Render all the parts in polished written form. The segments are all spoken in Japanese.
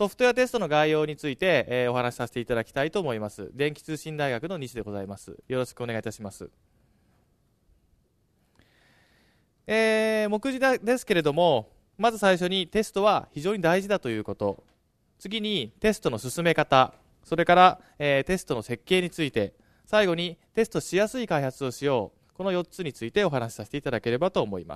ソフトウェアテストの概要について、お話しさせていただきたいと思います。電気通信大学の西でございます。よろしくお願いいたします。目次ですけれども、まず最初にテストは非常に大事だということ、次にテストの進め方、それから、テストの設計について、最後にテストしやすい開発をしよう、この4つについてお話しさせていただければと思います。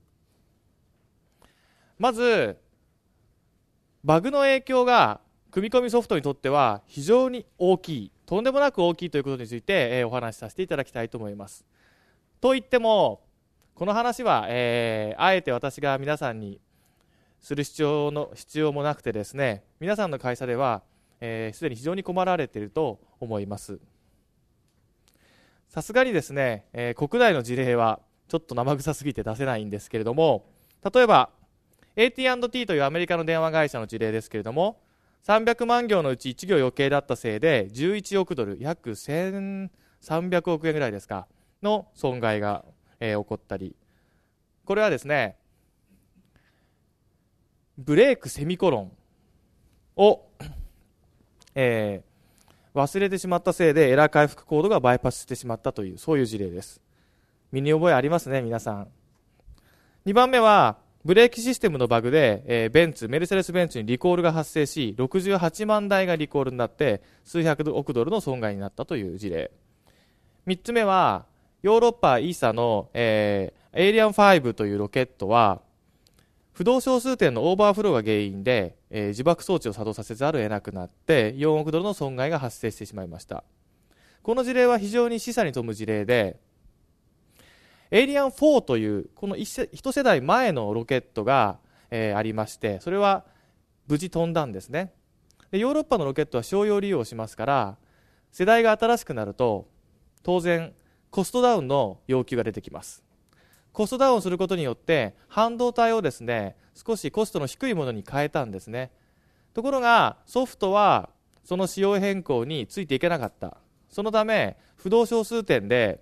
まずバグの影響が組み込みソフトにとっては非常に大きい、とんでもなく大きいということについて、お話しさせていただきたいと思います。と言ってもこの話は、あえて私が皆さんにする必要もなくてですね、皆さんの会社ではすでに非常に困られていると思います。さすがにですね、国内の事例はちょっと生臭すぎて出せないんですけれども、例えば AT&T というアメリカの電話会社の事例ですけれども、300万行のうち1行余計だったせいで11億ドル、約1300億円ぐらいですかの損害が、起こったり、これはですね、ブレークセミコロンを、忘れてしまったせいでエラー回復コードがバイパスしてしまったという、そういう事例です。身に覚えありますね、皆さん。2番目はブレーキシステムのバグで、メルセデス・ベンツにリコールが発生し、68万台がリコールになって数百億ドルの損害になったという事例。3つ目はヨーロッパ ESA の、エイリアン5というロケットは不動小数点のオーバーフローが原因で、自爆装置を作動させざるを得なくなって4億ドルの損害が発生してしまいました。この事例は非常に示唆に富む事例で、エイリアン4というこの一世代前のロケットが、ありまして、それは無事飛んだんですね。でヨーロッパのロケットは商用利用しますから、世代が新しくなると当然コストダウンの要求が出てきます。コストダウンすることによって半導体をですね、少しコストの低いものに変えたんですね。ところがソフトはその仕様変更についていけなかった。そのため不動小数点で、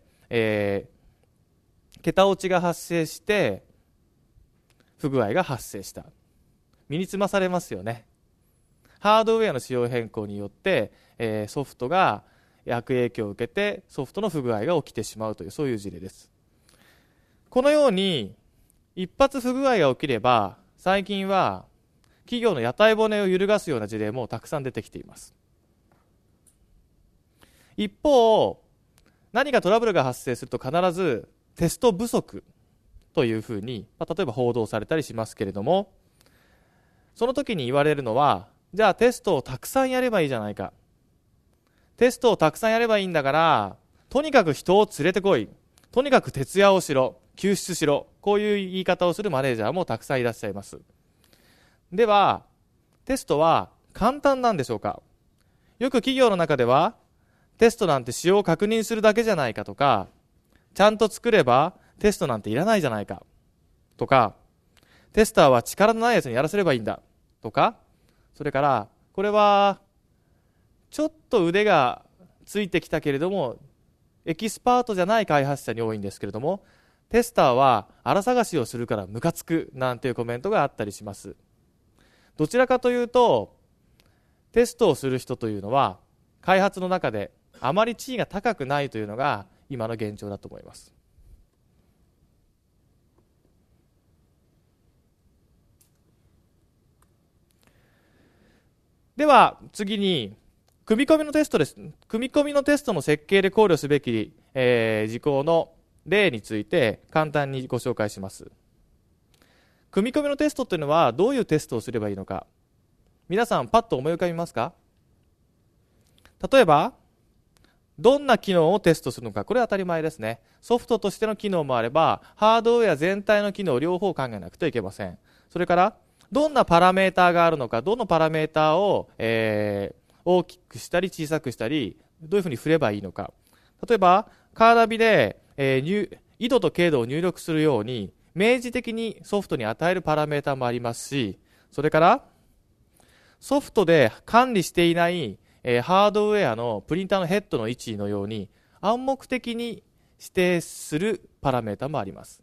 桁落ちが発生して不具合が発生した。身につまされますよね。ハードウェアの仕様変更によって、ソフトが悪影響を受けてソフトの不具合が起きてしまうという、そういう事例です。このように一発不具合が起きれば、最近は企業の屋台骨を揺るがすような事例もたくさん出てきています。一方、何かトラブルが発生すると必ずテスト不足というふうに、例えば報道されたりしますけれども、その時に言われるのは、じゃあテストをたくさんやればいいじゃないか、テストをたくさんやればいいんだからとにかく人を連れてこい、とにかく徹夜をしろ、救出しろ、こういう言い方をするマネージャーもたくさんいらっしゃいます。ではテストは簡単なんでしょうか。よく企業の中ではテストなんて仕様を確認するだけじゃないかとか、ちゃんと作ればテストなんていらないじゃないかとか、テスターは力のないやつにやらせればいいんだとか、それからこれはちょっと腕がついてきたけれどもエキスパートじゃない開発者に多いんですけれども、テスターは荒探しをするからムカつくなんていうコメントがあったりします。どちらかというとテストをする人というのは開発の中であまり地位が高くないというのが今の現状だと思います。では次に組み込みのテストです。組み込みのテストの設計で考慮すべき、事項の例について簡単にご紹介します。組み込みのテストというのはどういうテストをすればいいのか、皆さんパッと思い浮かびますか。例えばどんな機能をテストするのか、これは当たり前ですね。ソフトとしての機能もあればハードウェア全体の機能を両方考えなくてはいけません。それからどんなパラメーターがあるのか、どのパラメーターを、大きくしたり小さくしたり、どういうふうに振ればいいのか。例えばカーナビで、緯度と経度を入力するように明示的にソフトに与えるパラメーターもありますし、それからソフトで管理していない、ハードウェアのプリンターのヘッドの位置のように暗黙的に指定するパラメーターもあります。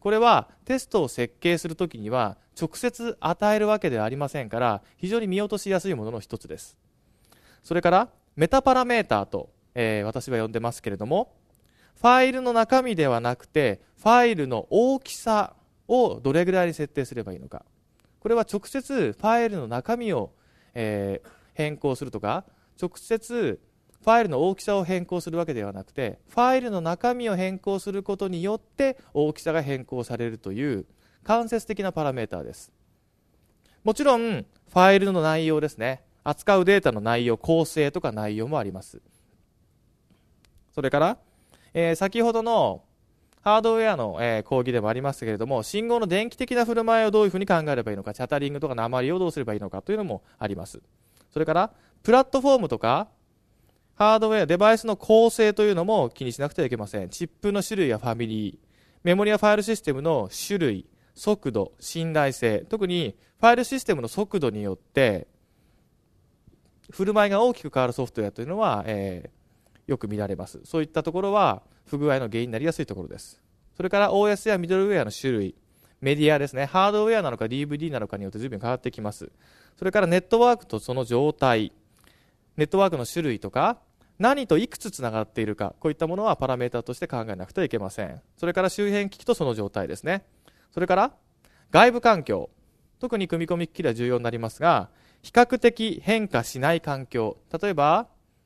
これはテストを設計するときには直接与えるわけではありませんから、非常に見落としやすいものの一つです。それからメタパラメーターと、私は呼んでますけれども、ファイルの中身ではなくてファイルの大きさをどれぐらいに設定すればいいのか。これは直接ファイルの中身を、変更するとか、直接ファイルの大きさを変更するわけではなくて、ファイルの中身を変更することによって大きさが変更されるという間接的なパラメーターです。もちろんファイルの内容ですね、扱うデータの内容、構成とか内容もあります。それから、先ほどのハードウェアの、講義でもありましたけれども、信号の電気的な振る舞いをどういうふうに考えればいいのか、チャタリングとか鉛をどうすればいいのかというのもあります。それからプラットフォームとかハードウェア、デバイスの構成というのも気にしなくてはいけません。チップの種類やファミリー、メモリやファイルシステムの種類、速度、信頼性、特にファイルシステムの速度によって振る舞いが大きく変わるソフトウェアというのは、よく見られます。そういったところは不具合の原因になりやすいところです。それから OS やミドルウェアの種類、メディアですね、ハードウェアなのか DVD なのかによって随分変わってきます。それからネットワークとその状態、ネットワークの種類とか何といくつつながっているか、こういったものはパラメータとして考えなくてはいけません。それから周辺機器とその状態ですね。それから外部環境、特に組み込み機器では重要になりますが、比較的変化しない環境、例えば、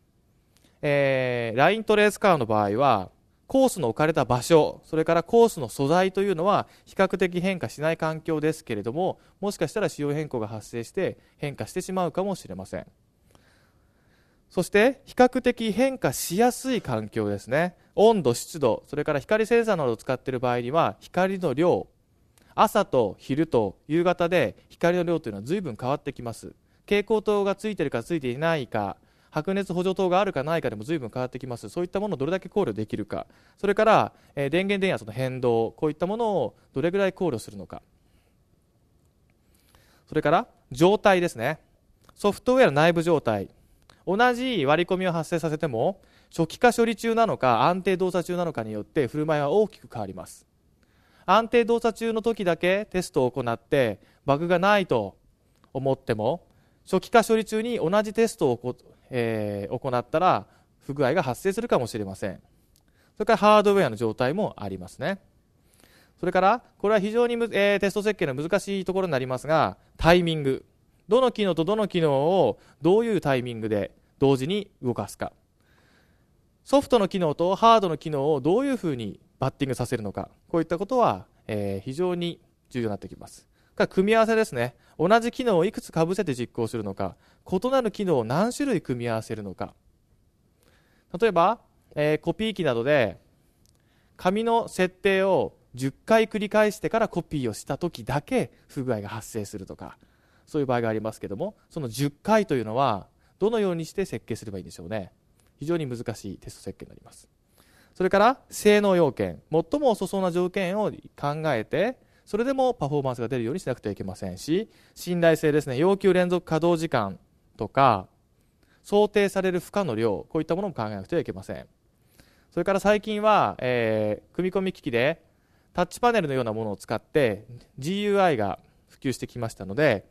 ライントレースカーの場合はコースの置かれた場所、それからコースの素材というのは比較的変化しない環境ですけれども、もしかしたら仕様変更が発生して変化してしまうかもしれません。そして比較的変化しやすい環境ですね。温度、湿度、それから光センサーなどを使っている場合には光の量、朝と昼と夕方で光の量というのは随分変わってきます。蛍光灯がついているかついていないか、白熱補助灯があるかないかでも随分変わってきます。そういったものをどれだけ考慮できるか、それから、電源電圧の変動、こういったものをどれぐらい考慮するのか、それから状態ですね。ソフトウェアの内部状態、同じ割り込みを発生させても初期化処理中なのか安定動作中なのかによって振る舞いは大きく変わります。安定動作中の時だけテストを行ってバグがないと思っても、初期化処理中に同じテストを行ったら不具合が発生するかもしれません。それからハードウェアの状態もありますね。それからこれは非常にテスト設計の難しいところになりますが、タイミング、どの機能とどの機能をどういうタイミングで同時に動かすか、ソフトの機能とハードの機能をどういうふうにバッティングさせるのか、こういったことは、非常に重要になってきます。組み合わせですね。同じ機能をいくつかぶせて実行するのか、異なる機能を何種類組み合わせるのか。例えば、コピー機などで紙の設定を10回繰り返してからコピーをした時だけ不具合が発生するとか、そういう場合がありますけども、その10回というのはどのようにして設計すればいいんでしょうね。非常に難しいテスト設計になります。それから性能要件、最も遅そうな条件を考えて、それでもパフォーマンスが出るようにしなくてはいけませんし、信頼性ですね。要求連続稼働時間とか想定される負荷の量、こういったものも考えなくてはいけません。それから最近は、組み込み機器でタッチパネルのようなものを使って GUI が普及してきましたので、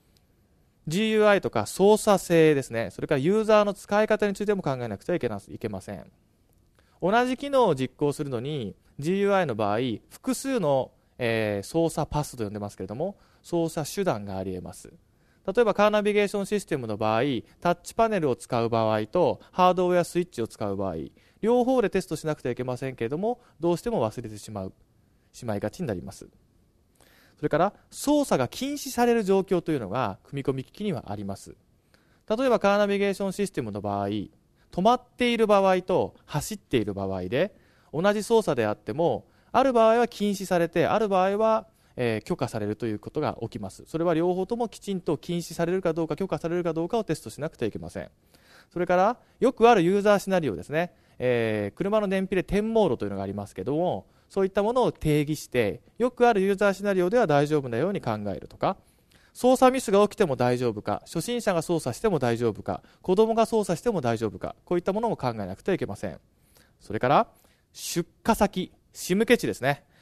GUI とか操作性ですね、それからユーザーの使い方についても考えなくてはいけません。同じ機能を実行するのに GUI の場合、複数の、操作パスと呼んでますけれども、操作手段があり得ます。例えばカーナビゲーションシステムの場合、タッチパネルを使う場合とハードウェアスイッチを使う場合、両方でテストしなくてはいけませんけれども、どうしても忘れてしまいがちになります。それから操作が禁止される状況というのが組み込み機器にはあります。例えばカーナビゲーションシステムの場合、止まっている場合と走っている場合で同じ操作であっても、ある場合は禁止されて、ある場合は、許可されるということが起きます。それは両方ともきちんと禁止されるかどうか許可されるかどうかをテストしなくてはいけません。それからよくあるユーザーシナリオですね、車の燃費で点モードというのがありますけども、そういったものを定義してよくあるユーザーシナリオでは大丈夫なように考えるとか、操作ミスが起きても大丈夫か、初心者が操作しても大丈夫か、子供が操作しても大丈夫か、こういったものも考えなくてはいけません。それから出荷先、仕向け地ですね。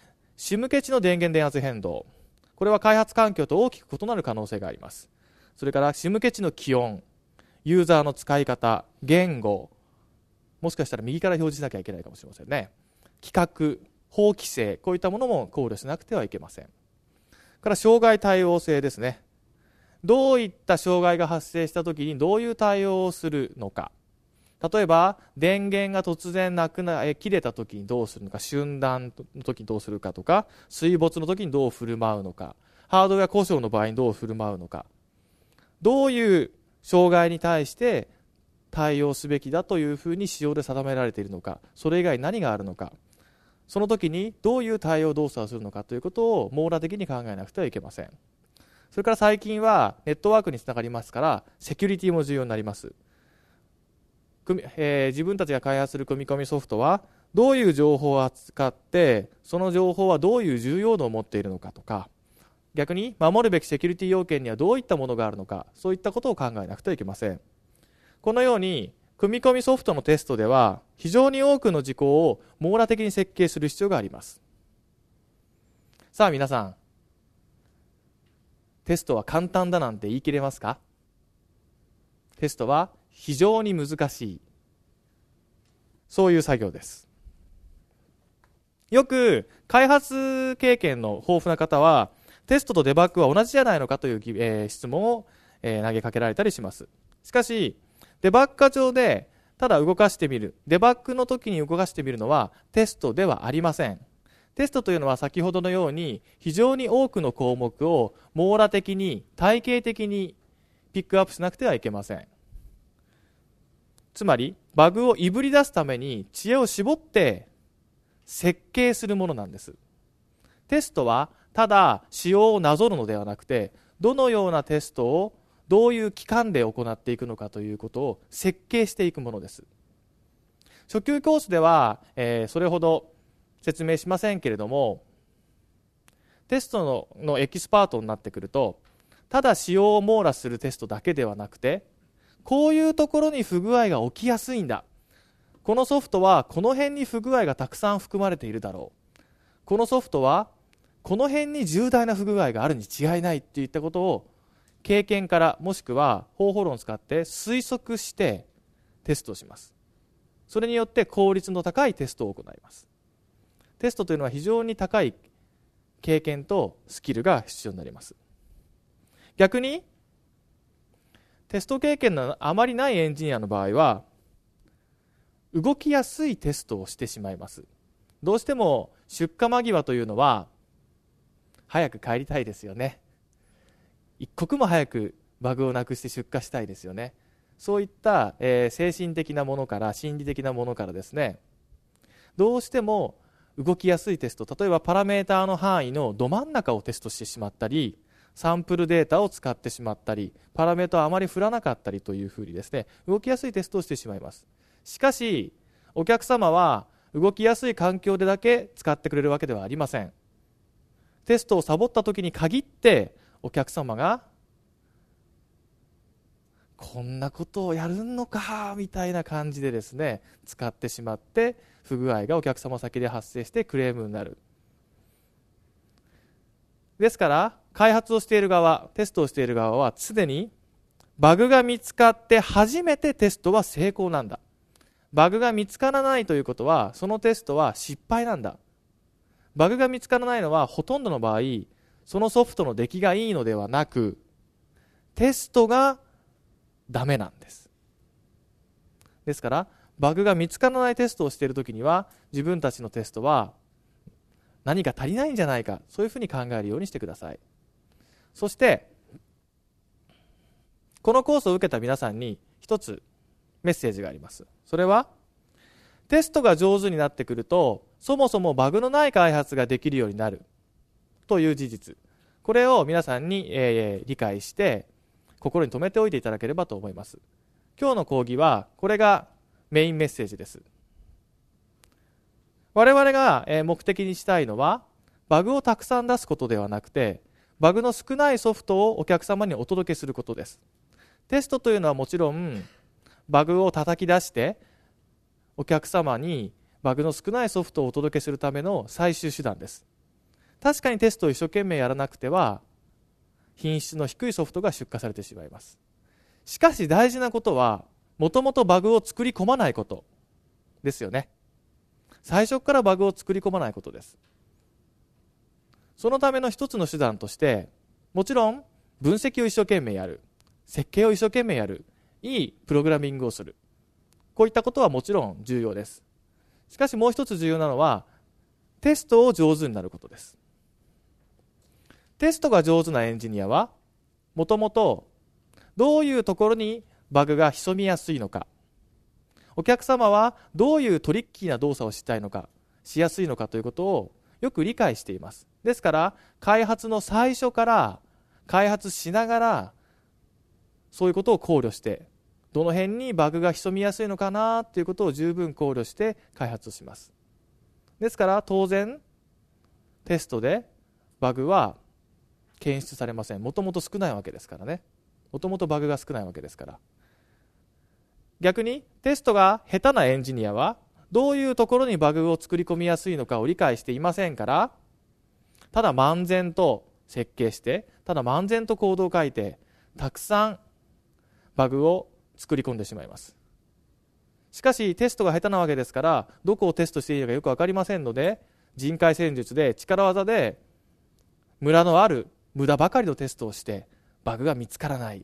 SIM ケチの電源電圧変動。これは開発環境と大きく異なる可能性があります。それから SIM ケチの気温、ユーザーの使い方、言語、もしかしたら右から表示しなきゃいけないかもしれませんね。規格、法規制、こういったものも考慮しなくてはいけません。から障害対応性ですね。どういった障害が発生したときにどういう対応をするのか。例えば電源が突然切れたときにどうするのか、瞬断のときにどうするかとか、水没のときにどう振る舞うのか、ハードウェア故障の場合にどう振る舞うのか、どういう障害に対して対応すべきだというふうに仕様で定められているのか、それ以外何があるのか、その時にどういう対応動作をするのかということを網羅的に考えなくてはいけません。それから最近はネットワークにつながりますからセキュリティも重要になります。自分たちが開発する組み込みソフトはどういう情報を扱ってその情報はどういう重要度を持っているのかとか、逆に守るべきセキュリティ要件にはどういったものがあるのか、そういったことを考えなくてはいけません。このように組み込みソフトのテストでは非常に多くの事項を網羅的に設計する必要があります。さあ皆さん、テストは簡単だなんて言い切れますか？テストは非常に難しい、そういう作業です。よく開発経験の豊富な方はテストとデバッグは同じじゃないのかという、質問を、投げかけられたりします。しかしデバッガー上でただ動かしてみる、デバッグの時に動かしてみるのはテストではありません。テストというのは先ほどのように非常に多くの項目を網羅的に体系的にピックアップしなくてはいけません。つまりバグをいぶり出すために知恵を絞って設計するものなんです。テストはただ仕様をなぞるのではなくて、どのようなテストをどういう期間で行っていくのかということを設計していくものです。初級コースでは、それほど説明しませんけれども、テストのエキスパートになってくると、ただ仕様を網羅するテストだけではなくて、こういうところに不具合が起きやすいんだ、このソフトはこの辺に不具合がたくさん含まれているだろう、このソフトはこの辺に重大な不具合があるに違いないといったことを経験からもしくは方法論を使って推測してテストします。それによって効率の高いテストを行います。テストというのは非常に高い経験とスキルが必要になります。逆にテスト経験のあまりないエンジニアの場合は動きやすいテストをしてしまいます。どうしても出荷間際というのは早く帰りたいですよね。一刻も早くバグをなくして出荷したいですよね。そういった、精神的なものから心理的なものからですね、どうしても動きやすいテスト、例えばパラメーターの範囲のど真ん中をテストしてしまったり、サンプルデータを使ってしまったり、パラメータをあまり振らなかったりというふうにですね、動きやすいテストをしてしまいます。しかしお客様は動きやすい環境でだけ使ってくれるわけではありません。テストをサボった時に限ってお客様がこんなことをやるのかみたいな感じでですね、使ってしまって不具合がお客様先で発生してクレームになる。ですから開発をしている側、テストをしている側は常にバグが見つかって初めてテストは成功なんだ、バグが見つからないということはそのテストは失敗なんだ、バグが見つからないのはほとんどの場合そのソフトの出来がいいのではなくテストがダメなんです。ですからバグが見つからないテストをしているときには自分たちのテストは何か足りないんじゃないか、そういうふうに考えるようにしてください。そしてこのコースを受けた皆さんに一つメッセージがあります。それはテストが上手になってくるとそもそもバグのない開発ができるようになるという事実、これを皆さんに、理解して心に留めておいていただければと思います。今日の講義はこれがメインメッセージです。我々が目的にしたいのはバグをたくさん出すことではなくてバグの少ないソフトをお客様にお届けすることです。テストというのはもちろんバグを叩き出してお客様にバグの少ないソフトをお届けするための最終手段です。 確かにテストを一生懸命やらなくては品質の低いソフトが出荷されてしまいます。しかし大事なことは、もともとバグを作り込まないことですよね。最初からバグを作り込まないことです。そのための一つの手段として、もちろん分析を一生懸命やる、設計を一生懸命やる、いいプログラミングをする、こういったことはもちろん重要です。しかしもう一つ重要なのは、テストを上手になることです。テストが上手なエンジニアは、もともとどういうところにバグが潜みやすいのか、お客様はどういうトリッキーな動作をしたいのか、しやすいのかということをよく理解しています。ですから、開発の最初から開発しながら、そういうことを考慮して、どの辺にバグが潜みやすいのかなということを十分考慮して開発します。ですから当然、テストでバグは検出されません。もともと少ないわけですからね。もともとバグが少ないわけですから。逆にテストが下手なエンジニアはどういうところにバグを作り込みやすいのかを理解していませんから、ただ漫然と設計して、ただ漫然とコードを書いて、たくさんバグを作り込んでしまいます。しかしテストが下手なわけですから、どこをテストしていいのかよく分かりませんので、人海戦術で力技でムラのある無駄ばかりのテストをしてバグが見つからない。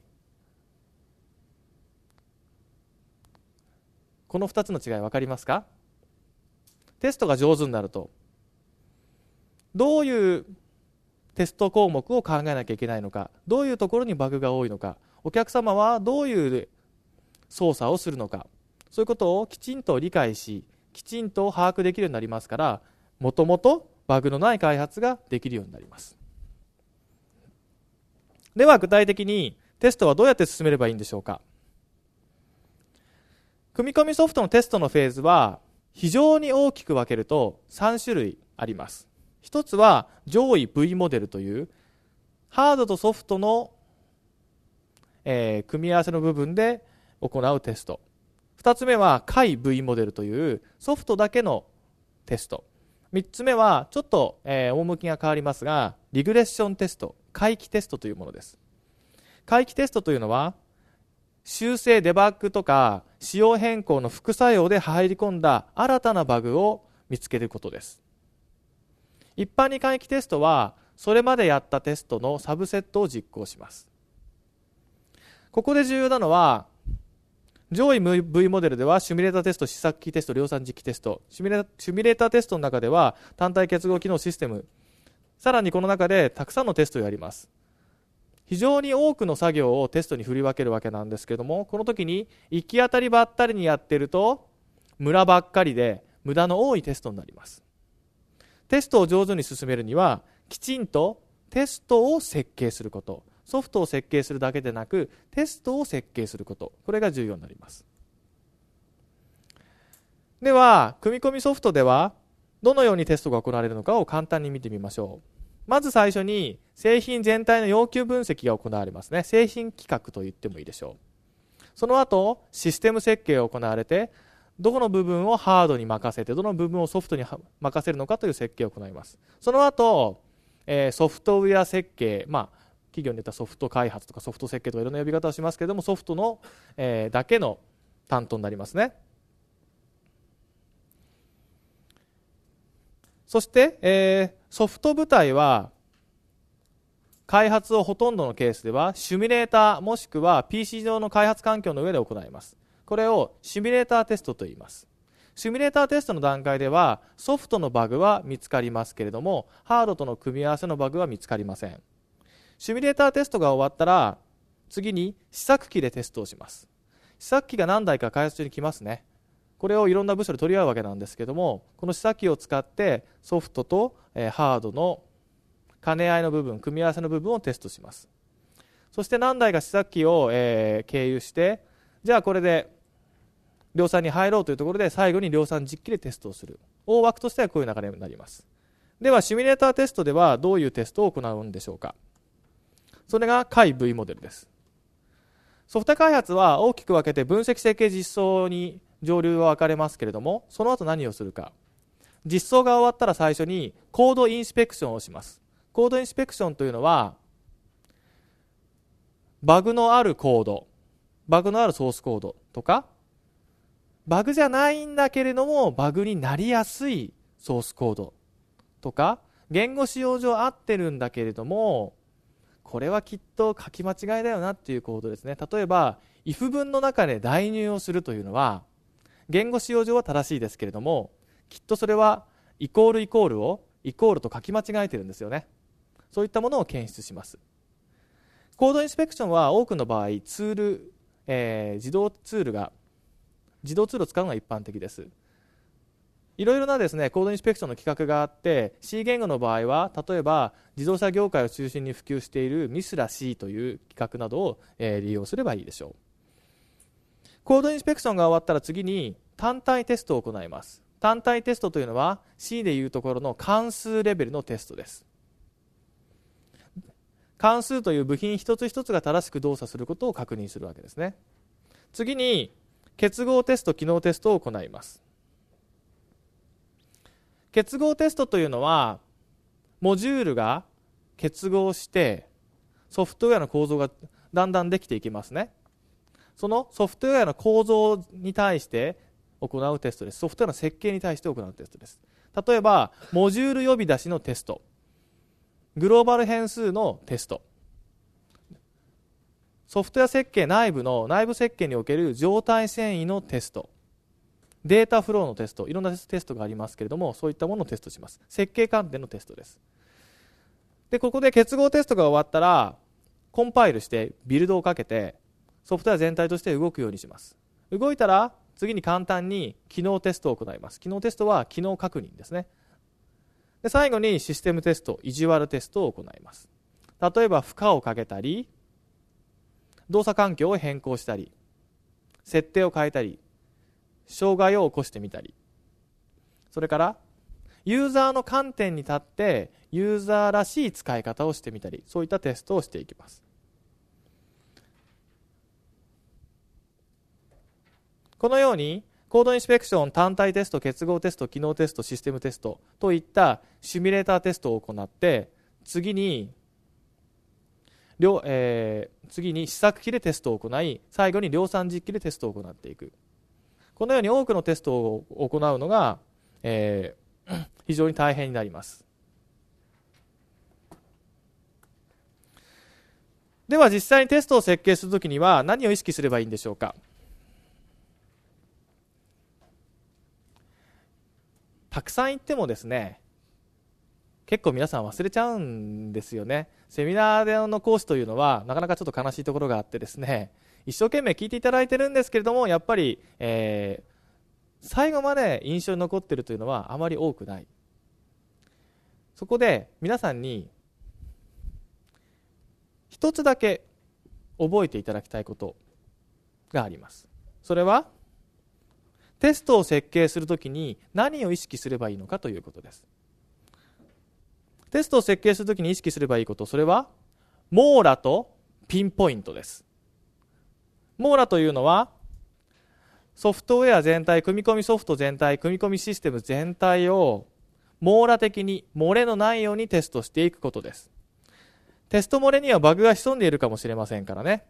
この2つの違い分かりますか？テストが上手になると、どういうテスト項目を考えなきゃいけないのか、どういうところにバグが多いのか、お客様はどういう操作をするのか、そういうことをきちんと理解し、きちんと把握できるようになりますから、もともとバグのない開発ができるようになります。では具体的にテストはどうやって進めればいいんでしょうか。組み込みソフトのテストのフェーズは非常に大きく分けると3種類あります。一つは上位 V モデルというハードとソフトの、組み合わせの部分で行うテスト。二つ目は下位 V モデルというソフトだけのテスト。三つ目はちょっと、趣が変わりますが、リグレッションテスト、回帰テストというものです。回帰テストというのは修正デバッグとか仕様変更の副作用で入り込んだ新たなバグを見つけることです。一般に回帰テストはそれまでやったテストのサブセットを実行します。ここで重要なのは、上位 V モデルではシミュレーターテスト、試作機テスト、量産実機テスト、シミュレーターテストの中では単体結合機能システム、さらにこの中でたくさんのテストをやります。非常に多くの作業をテストに振り分けるわけなんですけれども、この時に行き当たりばったりにやっているとムラばっかりで無駄の多いテストになります。テストを上手に進めるには、きちんとテストを設計すること、ソフトを設計するだけでなくテストを設計すること、これが重要になります。では組み込みソフトではどのようにテストが行われるのかを簡単に見てみましょう。まず最初に製品全体の要求分析が行われますね。製品企画と言ってもいいでしょう。その後システム設計が行われて、どこの部分をハードに任せてどの部分をソフトに任せるのかという設計を行います。その後、ソフトウェア設計、企業によってはソフト開発とかソフト設計とかいろんな呼び方をしますけれども、ソフトの、だけの担当になりますね。そして、ソフト部隊は開発をほとんどのケースではシミュレーターもしくは PC 上の開発環境の上で行います。これをシミュレーターテストと言います。シミュレーターテストの段階ではソフトのバグは見つかりますけれども、ハードとの組み合わせのバグは見つかりません。シミュレーターテストが終わったら次に試作機でテストをします。試作機が何台か開発中に来ますね。これをいろんな部署で取り合うわけなんですけども、この試作機を使ってソフトとハードの兼ね合いの部分、組み合わせの部分をテストします。そして何台か試作機を経由して、じゃあこれで量産に入ろうというところで最後に量産実機でテストをする。大枠としてはこういう流れになります。ではシミュレーターテストではどういうテストを行うんでしょうか。それが下位 V モデルです。ソフト開発は大きく分けて分析設計実装に上流は分かれますけれども、その後何をするか。 実装が終わったら最初にコードインスペクションをします。コードインスペクションというのは、バグのあるコード、バグのあるソースコードとか、バグじゃないんだけれどもバグになりやすいソースコードとか、言語使用上合ってるんだけれどもこれはきっと書き間違いだよなっていうコードですね。例えば if 文の中で代入をするというのは言語使用上は正しいですけれども、きっとそれはイコールイコールをイコールと書き間違えてるんですよね。そういったものを検出します。コードインスペクションは多くの場合ツール、自動ツールを使うのが一般的です。いろいろなですね、コードインスペクションの規格があって、C 言語の場合は、例えば自動車業界を中心に普及しているミスラ C という規格などを利用すればいいでしょう。コードインスペクションが終わったら次に単体テストを行います。単体テストというのは C でいうところの関数レベルのテストです。関数という部品一つ一つが正しく動作することを確認するわけですね。次に結合テスト、機能テストを行います。結合テストというのはモジュールが結合してソフトウェアの構造がだんだんできていきますね。そのソフトウェアの構造に対して行うテストです。ソフトウェアの設計に対して行うテストです。例えばモジュール呼び出しのテスト、グローバル変数のテスト、ソフトウェア設計内部設計における状態遷移のテスト、データフローのテスト、いろんなテストがありますけれども、そういったものをテストします。設計観点のテストです。で、ここで結合テストが終わったらコンパイルしてビルドをかけてソフトウェア全体として動くようにします。動いたら次に簡単に機能テストを行います。機能テストは機能確認ですね。で、最後にシステムテスト、意地悪テストを行います。例えば負荷をかけたり、動作環境を変更したり、設定を変えたり、障害を起こしてみたり、それからユーザーの観点に立ってユーザーらしい使い方をしてみたり、そういったテストをしていきます。このようにコードインスペクション、単体テスト、結合テスト、機能テスト、システムテストといったシミュレーターテストを行って、次に試作機でテストを行い、最後に量産実機でテストを行っていく。このように多くのテストを行うのが、非常に大変になります。では実際にテストを設計するときには何を意識すればいいんでしょうか。たくさん言ってもですね、結構皆さん忘れちゃうんですよね。セミナーでの講師というのはなかなかちょっと悲しいところがあってですね、一生懸命聞いていただいてるんですけれども、やっぱり、最後まで印象に残っているというのはあまり多くない。そこで皆さんに一つだけ覚えていただきたいことがあります。それはテストを設計するときに何を意識すればいいのかということです。テストを設計するときに意識すればいいこと、それは網羅とピンポイントです。網羅というのはソフトウェア全体、組み込みソフト全体、組み込みシステム全体を網羅的に漏れのないようにテストしていくことです。テスト漏れにはバグが潜んでいるかもしれませんからね。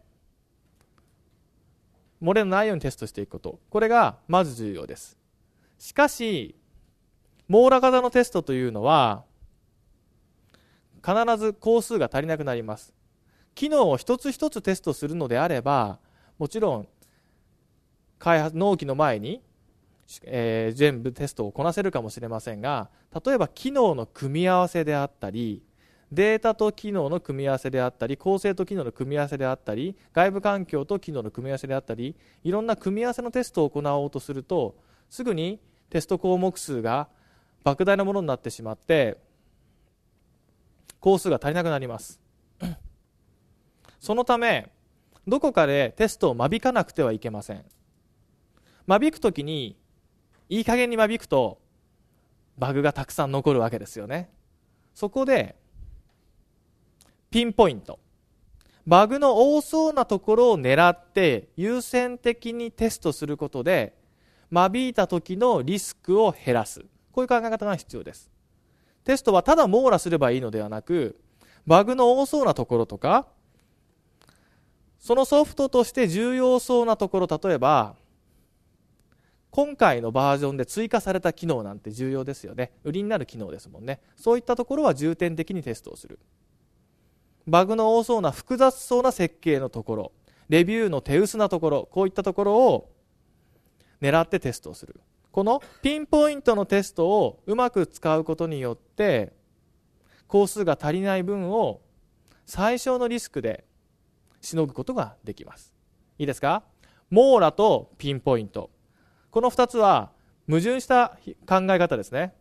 漏れのないようにテストしていくこと、これがまず重要です。しかし網羅型のテストというのは必ず工数が足りなくなります。機能を一つ一つテストするのであれば、もちろん納期の前に、全部テストをこなせるかもしれませんが、例えば機能の組み合わせであったり、データと機能の組み合わせであったり、構成と機能の組み合わせであったり、外部環境と機能の組み合わせであったり、いろんな組み合わせのテストを行おうとすると、すぐにテスト項目数が莫大なものになってしまって工数が足りなくなります。そのためどこかでテストを間引かなくてはいけません。間引くときにいい加減に間引くとバグがたくさん残るわけですよね。そこでピンポイント、バグの多そうなところを狙って優先的にテストすることで間引いた時のリスクを減らす。 こういう考え方が必要です。テストはただ網羅すればいいのではなく、バグの多そうなところとか、そのソフトとして重要そうなところ、例えば今回のバージョンで追加された機能なんて重要ですよね。売りになる機能ですもんね。そういったところは重点的にテストをする。バグの多そうな複雑そうな設計のところ、レビューの手薄なところ、こういったところを狙ってテストをする。このピンポイントのテストをうまく使うことによって工数が足りない分を最小のリスクでしのぐことができます。いいですか？網羅とピンポイント、この2つは矛盾した考え方ですね。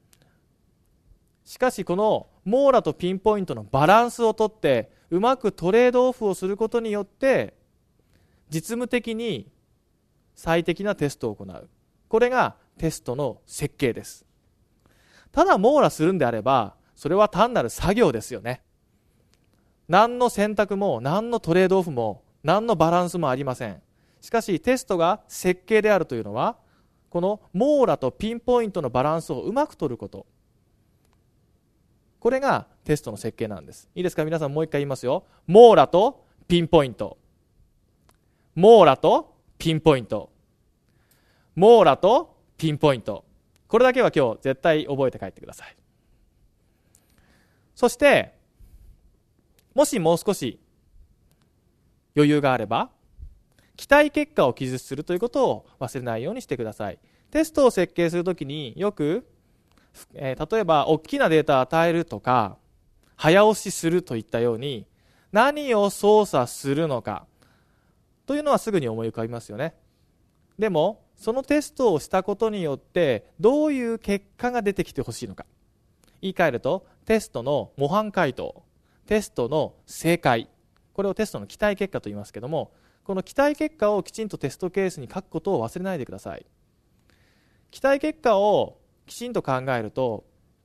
しかしこの網羅とピンポイントのバランスをとってうまくトレードオフをすることによって実務的に最適なテストを行う。これがテストの設計です。ただ網羅するんであればそれは単なる作業ですよね。何の選択も何のトレードオフも何のバランスもありません。しかしテストが設計であるというのはこの網羅とピンポイントのバランスをうまく取ること、これがテストの設計なんです。いいですか？皆さんもう一回言いますよ。網羅とピンポイント、網羅とピンポイント、網羅とピンポイント、これだけは今日絶対覚えて帰ってください。そしてもしもう少し余裕があれば期待結果を記述するということを忘れないようにしてください。テストを設計するときによく、例えば大きなデータを与えるとか早押しするといったように何を操作するのかというのはすぐに思い浮かびますよね。でもそのテストをしたことによってどういう結果が出てきてほしいのか、言い換えるとテストの模範解答、テストの正解、これをテストの期待結果と言いますけども、この期待結果をきちんとテストケースに書くことを忘れないでください。期待結果をきちんと考えると、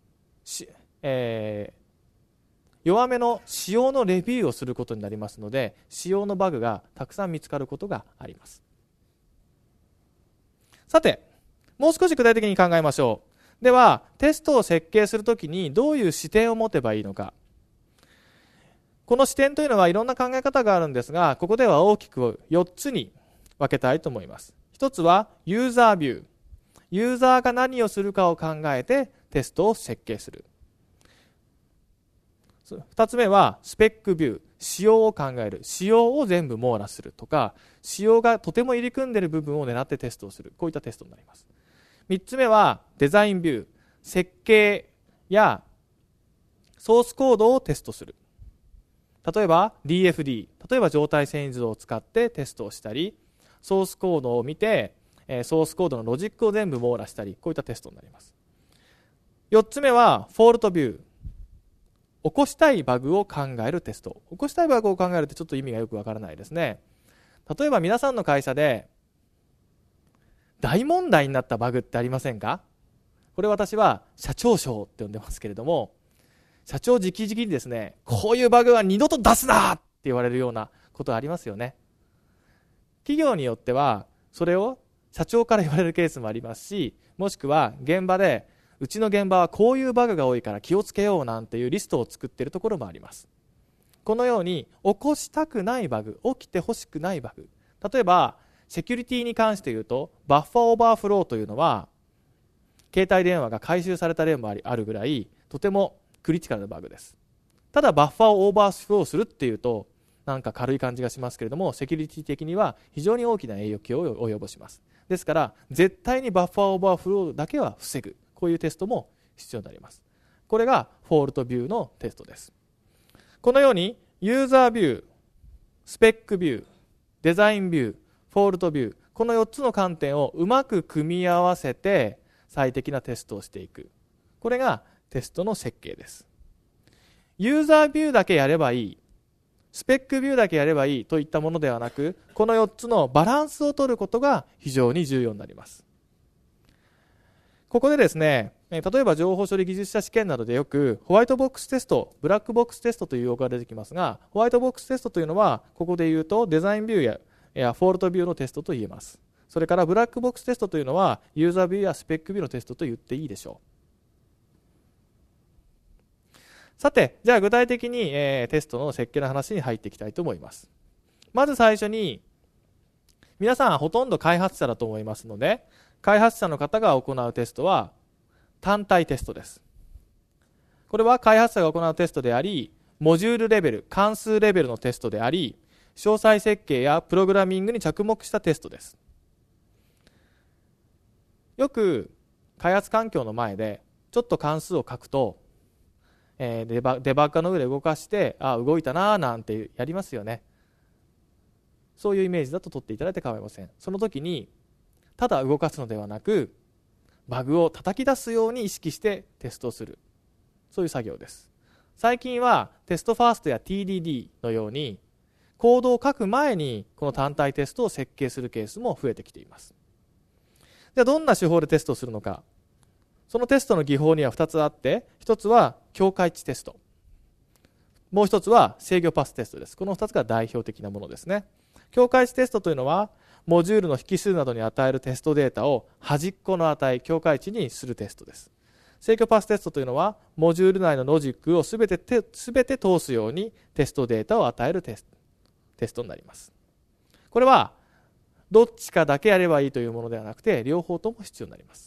弱めの仕様のレビューをすることになりますので、仕様のバグがたくさん見つかることがあります。さて、もう少し具体的に考えましょう。ではテストを設計するときにどういう視点を持てばいいのか。この視点というのはいろんな考え方があるんですが、ここでは大きく4つに分けたいと思います。一つはユーザービュー、ユーザーが何をするかを考えてテストを設計する。2つ目はスペックビュー、仕様を考える、仕様を全部網羅するとか、仕様がとても入り組んでいる部分を狙ってテストをする、こういったテストになります。3つ目はデザインビュー、設計やソースコードをテストする。例えば DFD、 例えば状態遷移図を使ってテストをしたり、ソースコードを見てソースコードのロジックを全部網羅したり、こういったテストになります。4つ目はフォールトビュー、起こしたいバグを考えるテスト。起こしたいバグを考えるってちょっと意味がよくわからないですね。例えば皆さんの会社で大問題になったバグってありませんか？これ私は社長賞って呼んでますけれども、社長直々にですね、こういうバグは二度と出すなって言われるようなことありますよね。企業によってはそれを社長から言われるケースもありますし、もしくは現場でうちの現場はこういうバグが多いから気をつけようなんていうリストを作っているところもあります。このように起こしたくないバグ、起きてほしくないバグ、例えばセキュリティに関して言うとバッファーオーバーフローというのは携帯電話が回収された例もあるぐらいとてもクリティカルなバグです。ただバッファーをオーバーフローするっていうとなんか軽い感じがしますけれども、セキュリティ的には非常に大きな影響を及ぼします。ですから絶対にバッファーオーバーフローだけは防ぐ、こういうテストも必要になります。これがフォールトビューのテストです。このようにユーザービュー、スペックビュー、デザインビュー、フォールトビュー、この4つの観点をうまく組み合わせて最適なテストをしていく、これがテストの設計です。ユーザービューだけやればいい、スペックビューだけやればいいといったものではなく、この4つのバランスを取ることが非常に重要になります。ここでですね、例えば情報処理技術者試験などでよくホワイトボックステスト、ブラックボックステストという用語が出てきますが、ホワイトボックステストというのはここで言うとデザインビューやフォールトビューのテストと言えます。 それからブラックボックステストというのはユーザービューやスペックビューのテストと言っていいでしょう。さて、じゃあ具体的に、テストの設計の話に入っていきたいと思います。まず最初に、皆さんほとんど開発者だと思いますので、開発者の方が行うテストは単体テストです。これは開発者が行うテストであり、モジュールレベル、関数レベルのテストであり、詳細設計やプログラミングに着目したテストです。よく開発環境の前でちょっと関数を書くと、デバッガーの上で動かして、動いたなーなんてやりますよね。そういうイメージだと取っていただいて構いません。その時にただ動かすのではなく、バグを叩き出すように意識してテストをする、そういう作業です。最近はテストファーストや TDD のようにコードを書く前にこの単体テストを設計するケースも増えてきています。じゃあどんな手法でテストをするのか。そのテストの技法には2つあって、1つは境界値テスト、もう1つは制御パステストです。この2つが代表的なものですね。境界値テストというのはモジュールの引数などに与えるテストデータを端っこの値、境界値にするテストです。制御パステストというのはモジュール内のロジックをすべて通すようにテストデータを与えるテストになります。これはどっちかだけやればいいというものではなくて、両方とも必要になります。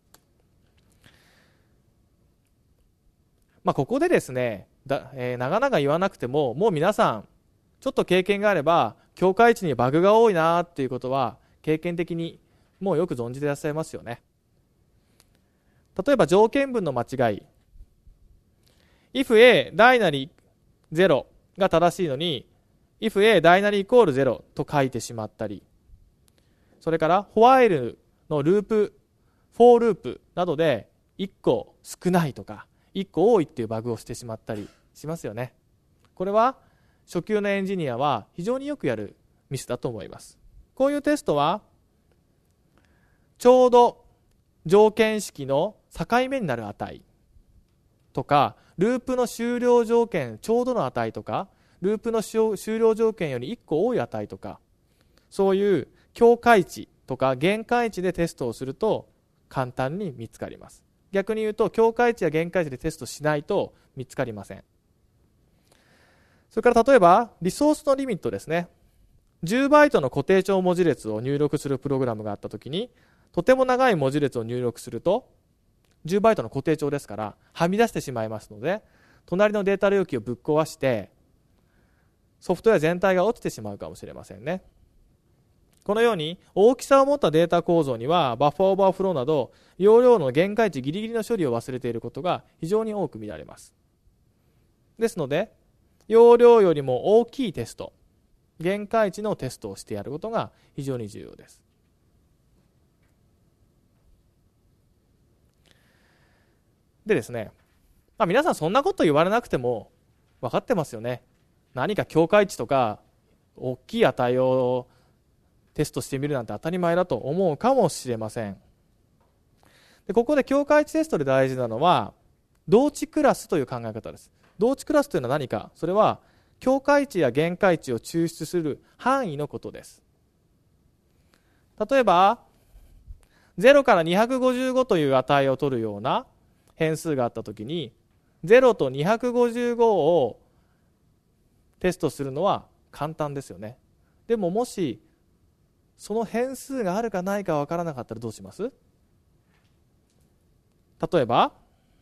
ここでですね、長々言わなくても、もう皆さんちょっと経験があれば、境界値にバグが多いなっていうことは経験的にもうよく存じていらっしゃいますよね。例えば条件文の間違い、 if a 大なり0が正しいのに if a 大なりイコール0と書いてしまったり、それからホワイルのループ、フォーループなどで1個少ないとか1個多いっていうバグをしてしまったりしますよね。これは初級のエンジニアは非常によくやるミスだと思います。こういうテストはちょうど条件式の境目になる値とか、ループの終了条件ちょうどの値とか、ループの終了条件より1個多い値とか、そういう境界値とか限界値でテストをすると簡単に見つかります。逆に言うと境界値や限界値でテストしないと見つかりません。それから例えばリソースのリミットですね。10バイトの固定帳文字列を入力するプログラムがあったときに、とても長い文字列を入力すると10バイトの固定帳ですからはみ出してしまいますので、隣のデータ領域をぶっ壊してソフトウェア全体が落ちてしまうかもしれませんね。このように大きさを持ったデータ構造にはバッファーオーバーフローなど容量の限界値ギリギリの処理を忘れていることが非常に多く見られます。ですので容量よりも大きいテスト、限界値のテストをしてやることが非常に重要です。でですね、皆さんそんなこと言われなくても分かってますよね。何か境界値とか大きい値をテストしてみるなんて当たり前だと思うかもしれません。でここで境界値テストで大事なのは同値クラスという考え方です。同値クラスというのは何か、それは境界値や限界値を抽出する範囲のことです。例えば0から255という値を取るような変数があったときに、0と255をテストするのは簡単ですよね。でももしその変数があるかないかわからなかったらどうします？例えば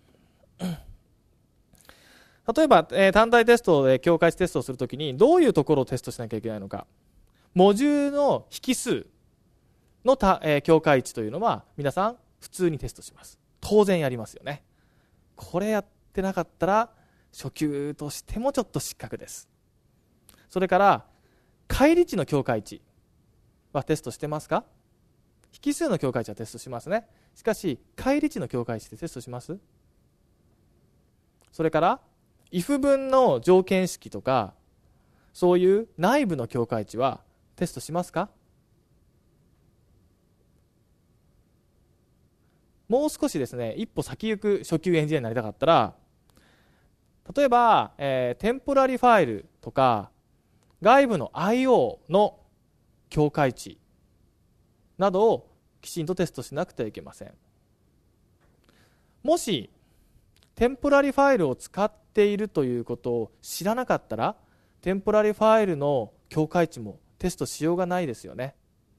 単体テストで境界値テストをするときにどういうところをテストしなきゃいけないのか。モジュールの引数の境界値というのは皆さん普通にテストします。当然やりますよね。これやってなかったら初級としてもちょっと失格です。それから乖離値の境界値はテストしてますか？引数の境界値はテストしますね。しかし乖離値の境界値ってテストします？それから if 文の条件式とかそういう内部の境界値はテストしますか？もう少しですね、一歩先行く初級エンジニアになりたかったら、例えば、テンポラリファイルとか外部の I/O の境界値などをきちんとテストしなくてはいけません。もしテンポラリファイルを使っているということを知らなかったら、テンポラリファイルの境界値もテストしようがないですよね。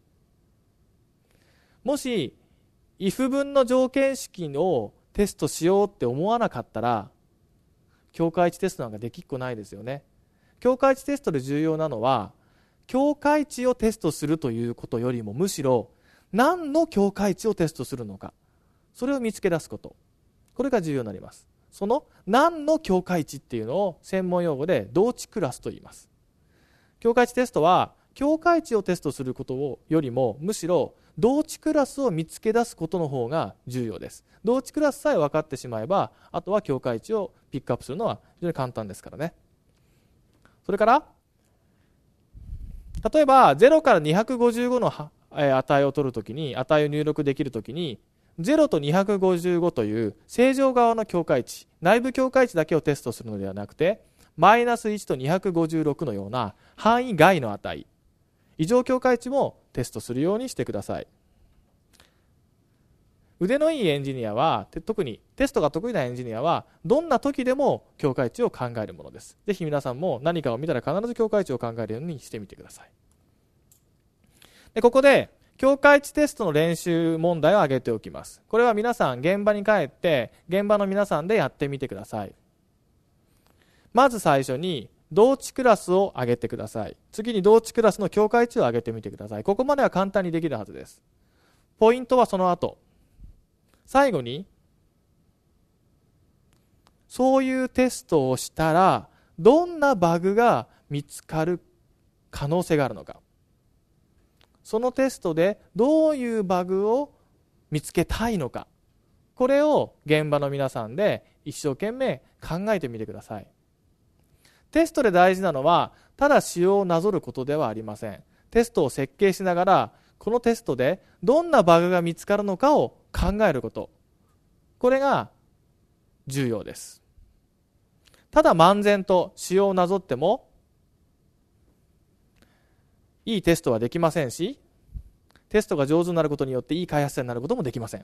もし if 文の条件式をテストしようって思わなかったら、境界値テストなんかできっこないですよね。境界値テストで重要なのは、境界値をテストするということよりも、むしろ何の境界値をテストするのか、それを見つけ出すこと、これが重要になります。その何の境界値っていうのを専門用語で同値クラスと言います。境界値テストは境界値をテストすることよりも、むしろ同値クラスを見つけ出すことの方が重要です。同値クラスさえ分かってしまえば、あとは境界値をピックアップするのは非常に簡単ですからね。それから例えば0から255の値を取るときに、値を入力できるときに、0と255という正常側の境界値、内部境界値だけをテストするのではなくて、マイナス1と256のような範囲外の値、異常境界値もテストするようにしてください。腕のいいエンジニアは、特にテストが得意なエンジニアは、どんな時でも境界値を考えるものです。ぜひ皆さんも何かを見たら必ず境界値を考えるようにしてみてください。で、ここで境界値テストの練習問題を挙げておきます。これは皆さん現場に帰って現場の皆さんでやってみてください。まず最初に同値クラスを挙げてください。次に同値クラスの境界値を挙げてみてください。ここまでは簡単にできるはずです。ポイントはその後。最後にそういうテストをしたらどんなバグが見つかる可能性があるのか、そのテストでどういうバグを見つけたいのか、これを現場の皆さんで一生懸命考えてみてください。テストで大事なのはただ仕様をなぞることではありません。テストを設計しながらこのテストでどんなバグが見つかるのかを考えること、これが重要です。ただ漫然と仕様をなぞってもいいテストはできませんし、テストが上手になることによっていい開発者になることもできません。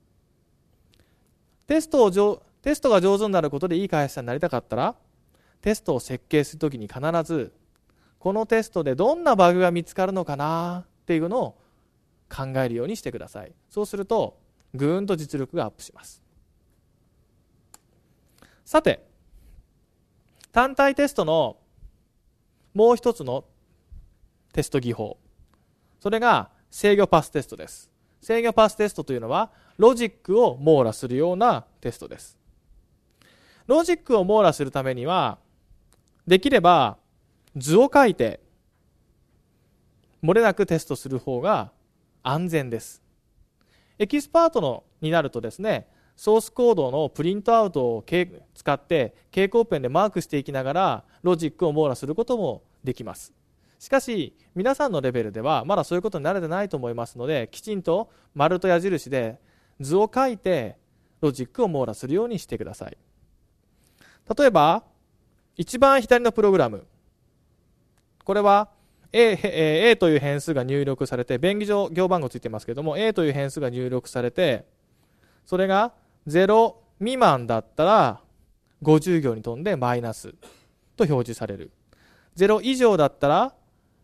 テストが上手になることでいい開発者になりたかったら、テストを設計するときに必ずこのテストでどんなバグが見つかるのかなっていうのを考えるようにしてください。そうするとぐーんと実力がアップします。さて、単体テストのもう一つのテスト技法、それが制御パステストです。制御パステストというのはロジックを網羅するようなテストです。ロジックを網羅するためにはできれば図を書いて漏れなくテストする方が安全です。エキスパートになるとですね、ソースコードのプリントアウトを使って蛍光ペンでマークしていきながらロジックを網羅することもできます。しかし皆さんのレベルではまだそういうことに慣れてないと思いますので、きちんと丸と矢印で図を書いてロジックを網羅するようにしてください。例えば一番左のプログラム、これは A という変数が入力されて、便宜上行番号ついてますけども A という変数が入力されて、それが0未満だったら50行に飛んでマイナスと表示される。0以上だったら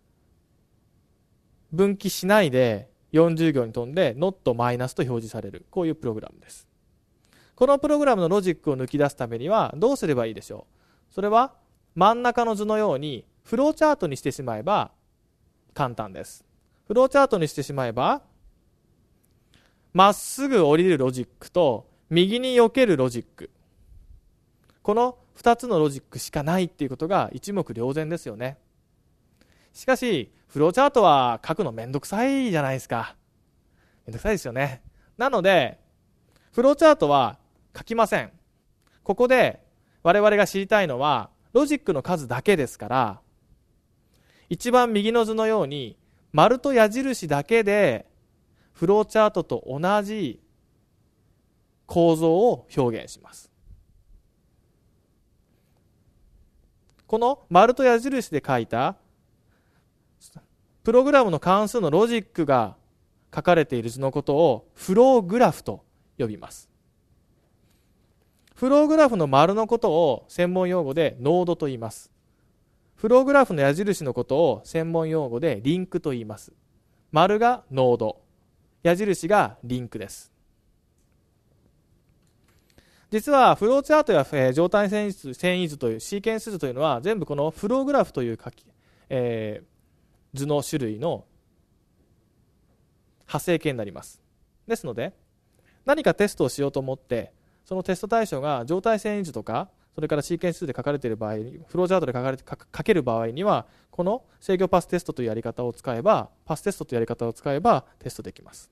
分岐しないで40行に飛んで not マイナスと表示される。こういうプログラムです。このプログラムのロジックを抜き出すためにはどうすればいいでしょう。それは真ん中の図のようにフローチャートにしてしまえば簡単です。フローチャートにしてしまえばまっすぐ降りるロジックと右に避けるロジック、この2つのロジックしかないっていうことが一目瞭然ですよね。しかしフローチャートは書くのめんどくさいじゃないですか。めんどくさいですよね。なのでフローチャートは書きません。ここで我々が知りたいのはロジックの数だけですから、一番右の図のように丸と矢印だけでフローチャートと同じ構造を表現します。この丸と矢印で書いたプログラムの関数のロジックが書かれている図のことをフローグラフと呼びます。フローグラフの丸のことを専門用語でノードと言います。フローグラフの矢印のことを専門用語でリンクと言います。丸がノード、矢印がリンクです。実はフローチャートや状態遷移図というシーケンス図というのは全部このフローグラフという図の種類の派生形になります。ですので何かテストをしようと思ってそのテスト対象が状態遷移図とかそれからシーケンス図で書かれている場合、フローチャートで書ける場合にはこの制御パステストというやり方を使えばパステストというやり方を使えばテストできます。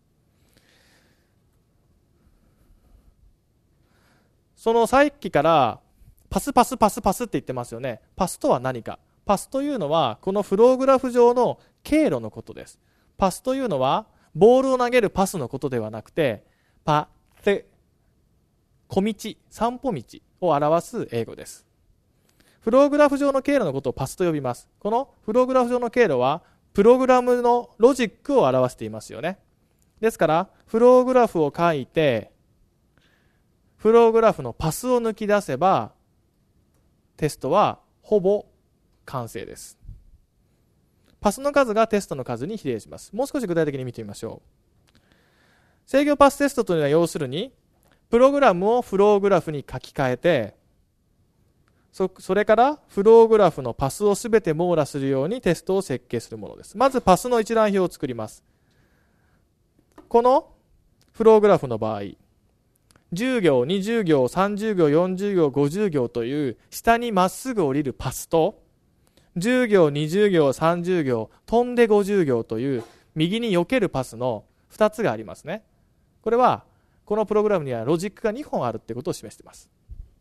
そのさっきからパスって言ってますよね。パスとは何か。パスというのはこのフローグラフ上の経路のことです。パスというのはボールを投げるパスのことではなくてパセ、小道、散歩道を表す英語です。フローグラフ上の経路のことをパスと呼びます。このフローグラフ上の経路はプログラムのロジックを表していますよね。ですからフローグラフを書いてフローグラフのパスを抜き出せばテストはほぼ完成です。パスの数がテストの数に比例します。もう少し具体的に見てみましょう。制御パステストというのは要するにプログラムをフローグラフに書き換えてそれからフローグラフのパスをすべて網羅するようにテストを設計するものです。まずパスの一覧表を作ります。このフローグラフの場合10行、20行、30行、40行、50行という下にまっすぐ降りるパスと10行、20行、30行、飛んで50行という右に避けるパスの2つがありますね。これはこのプログラムにはロジックが2本あるということを示しています。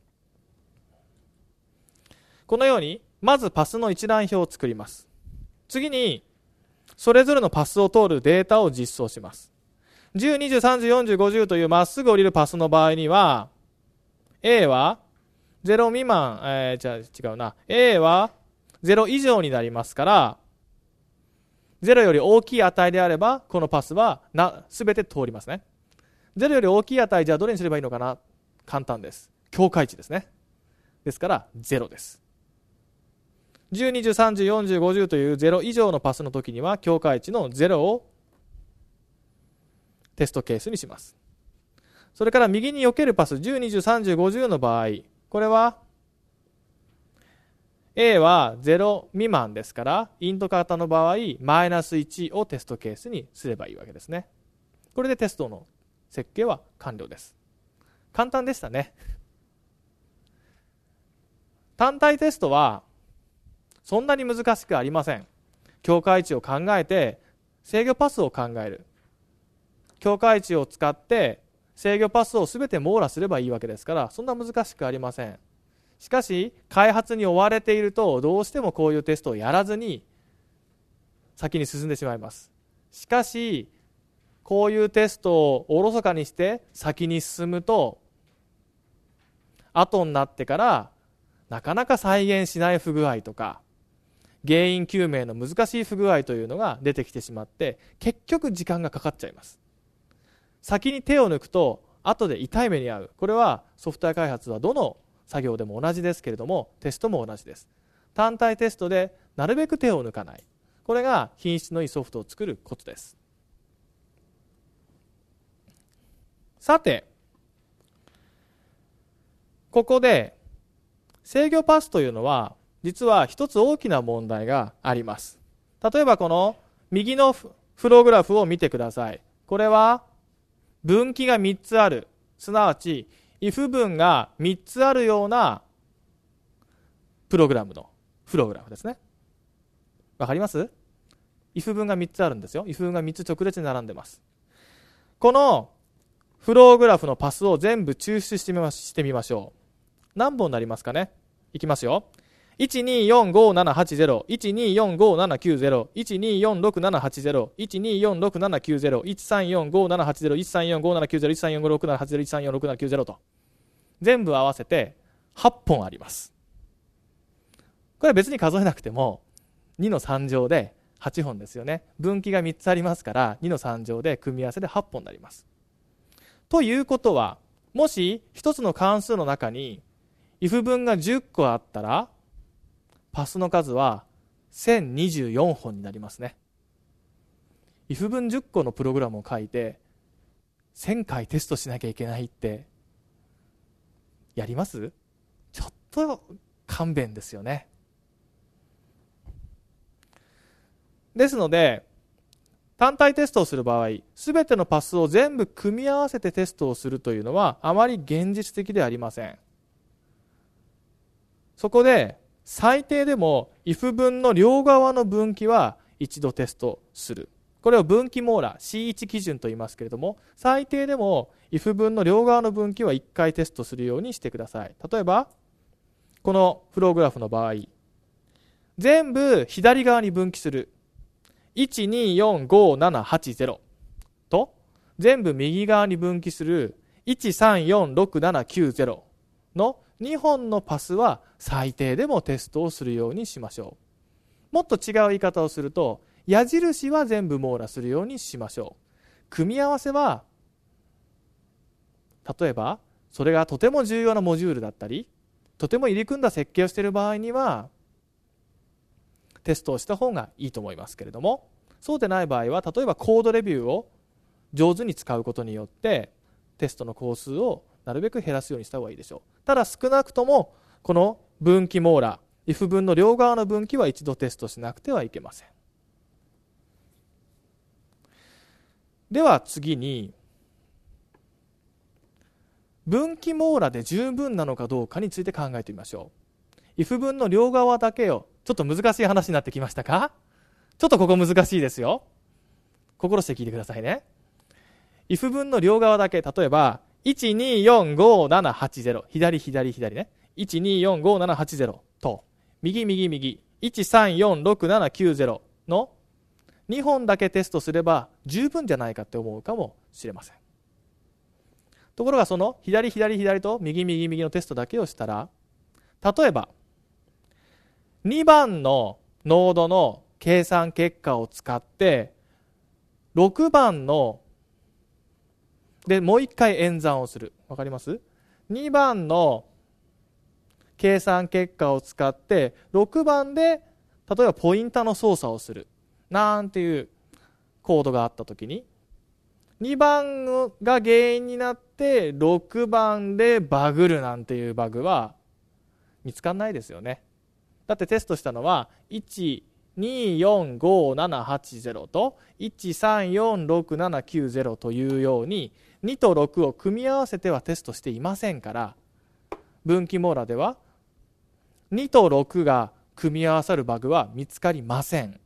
このようにまずパスの一覧表を作ります。次にそれぞれのパスを通るデータを実装します。10、20、30、40、50というまっすぐ降りるパスの場合には A は0未満、A は0以上になりますから0より大きい値であればこのパスは全て通りますね。0より大きい値じゃあどれにすればいいのかな。簡単です。境界値ですね。ですから0です。10、20、30、40、50という0以上のパスの時には境界値の0をテストケースにします。それから右に避けるパス10、20、30、50の場合これは A は0未満ですからイント型の場合マイナス1をテストケースにすればいいわけですね。これでテストの設計は完了です。簡単でしたね。単体テストはそんなに難しくありません。境界値を考えて制御パスを考える。境界値を使って制御パスをすべて網羅すればいいわけですからそんな難しくありません。しかし開発に追われているとどうしてもこういうテストをやらずに先に進んでしまいます。しかしこういうテストをおろそかにして先に進むと後になってからなかなか再現しない不具合とか原因究明の難しい不具合というのが出てきてしまって結局時間がかかっちゃいます。先に手を抜くと後で痛い目に遭う。これはソフトウェア開発はどの作業でも同じですけれどもテストも同じです。単体テストでなるべく手を抜かない。これが品質のいいソフトを作るコツです。さてここで制御パスというのは実は一つ大きな問題があります。例えばこの右のフローグラフを見てください。これは分岐が3つある、すなわち if 文が3つあるようなプログラムのフローグラフですね。わかります？ if 文が3つあるんですよ。if 文が3つ直列に並んでます。このフローグラフのパスを全部抽出してみましょう。何本になりますかね。いきますよ。1245780 1245790 1246780 1246790 1345780 1345790 1345780 1346790と全部合わせて8本あります。これは別に数えなくても2の3乗で 8本ですよね。分岐が3つありますから2の3乗で組み合わせで8本になります。ということは、もし一つの関数の中に if 分が10個あったらパスの数は1024本になりますね。if 分10個のプログラムを書いて1000回テストしなきゃいけないってやります？ちょっと勘弁ですよね。ですので単体テストをする場合、すべてのパスを全部組み合わせてテストをするというのはあまり現実的ではありません。そこで最低でも if 分の両側の分岐は一度テストする。これを分岐網羅 C1 基準と言いますけれども、最低でも if 分の両側の分岐は1回テストするようにしてください。例えばこのフローグラフの場合、全部左側に分岐する1245780と全部右側に分岐する1346790の2本のパスは最低でもテストをするようにしましょう。もっと違う言い方をすると、矢印は全部網羅するようにしましょう。組み合わせは、例えばそれがとても重要なモジュールだったり、とても入り組んだ設計をしている場合にはテストをした方がいいと思いますけれども、そうでない場合は例えばコードレビューを上手に使うことによってテストの工数をなるべく減らすようにした方がいいでしょう。ただ少なくともこの分岐網羅 if 分の両側の分岐は一度テストしなくてはいけません。では次に、分岐網羅で十分なのかどうかについて考えてみましょう。if 分の両側だけを、ちょっと難しい話になってきましたか？ちょっとここ難しいですよ。心して聞いてくださいね。if 分の両側だけ、例えば1245780、左左左ね、1245780と右右右1346790の2本だけテストすれば十分じゃないかって思うかもしれません。ところがその左左左と右右右のテストだけをしたら、例えば2番のノードの計算結果を使って6番のでもう一回演算をする。わかります？ 2 番の計算結果を使って6番で例えばポインターの操作をするなんていうコードがあったときに、2番が原因になって6番でバグるなんていうバグは見つかんないですよね。だってテストしたのは1245780と1346790というように2と6を組み合わせてはテストしていませんから、分岐網羅では2と6が組み合わさるバグは見つかりません。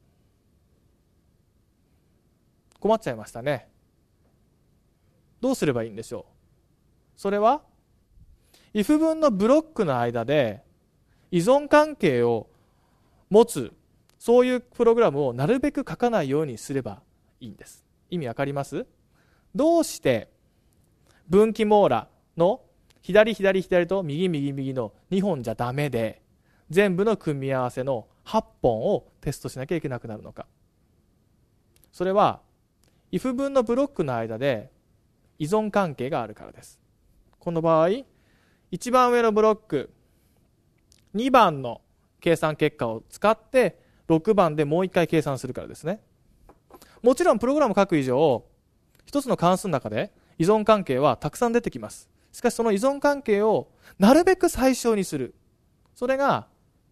困っちゃいましたね。どうすればいいんでしょう。それは if 分のブロックの間で依存関係を持つ、そういうプログラムをなるべく書かないようにすればいいんです。意味わかります？どうして分岐網羅の左左左と右右右の2本じゃダメで全部の組み合わせの8本をテストしなきゃいけなくなるのか。それは if 分のブロックの間で依存関係があるからです。この場合一番上のブロック2番の計算結果を使って6番でもう一回計算するからですね。もちろんプログラムを書く以上一つの関数の中で依存関係はたくさん出てきます。しかしその依存関係をなるべく最小にする、それが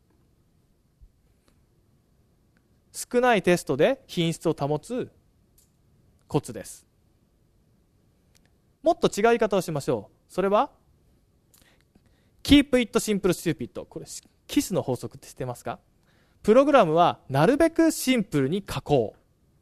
少ないテストで品質を保つコツです。もっと違う言い方をしましょう。それは Keep it simple stupid。 これキスの法則って知ってますか？プログラムはなるべくシンプルに書こう。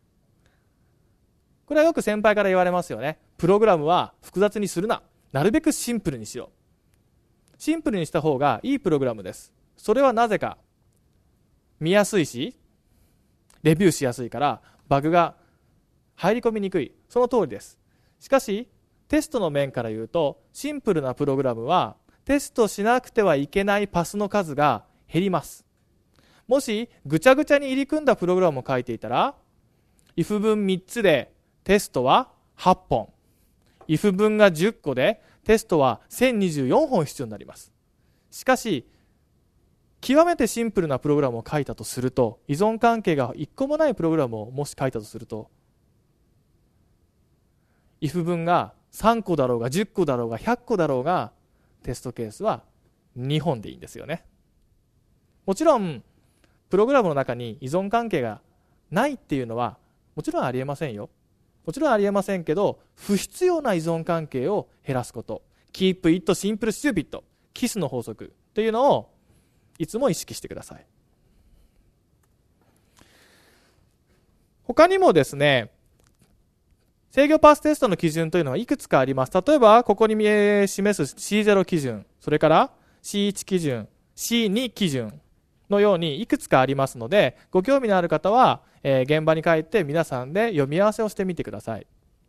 これはよく先輩から言われますよね。プログラムは複雑にするな、なるべくシンプルにしろ。シンプルにした方がいいプログラムです。それはなぜか、見やすいしレビューしやすいからバグが入り込みにくい。その通りです。しかしテストの面から言うと、シンプルなプログラムはテストしなくてはいけないパスの数が減ります。 もしぐちゃぐちゃに入り組んだプログラムを書いていたら、if 文3つでテストは8本、if 文が10個でテストは1024本必要になります。しかし極めてシンプルなプログラムを書いたとすると、依存関係が1個もないプログラムをもし書いたとすると、if 文が3個だろうが10個だろうが100個だろうがテストケースは2本でいいんですよね。もちろんプログラムの中に依存関係がないっていうのはもちろんありえませんよ。もちろんありえませんけど、不必要な依存関係を減らすこと、 Keep it simple stupid、 キスの法則というのをいつも意識してください。他にもですね、制御パステストの基準というのはいくつかあります。例えばここに示す C0 基準、それから C1 基準、C2 基準のようにいくつかありますので、ご興味のある方は、現場に帰って皆さんで読み合わせをしてみてください。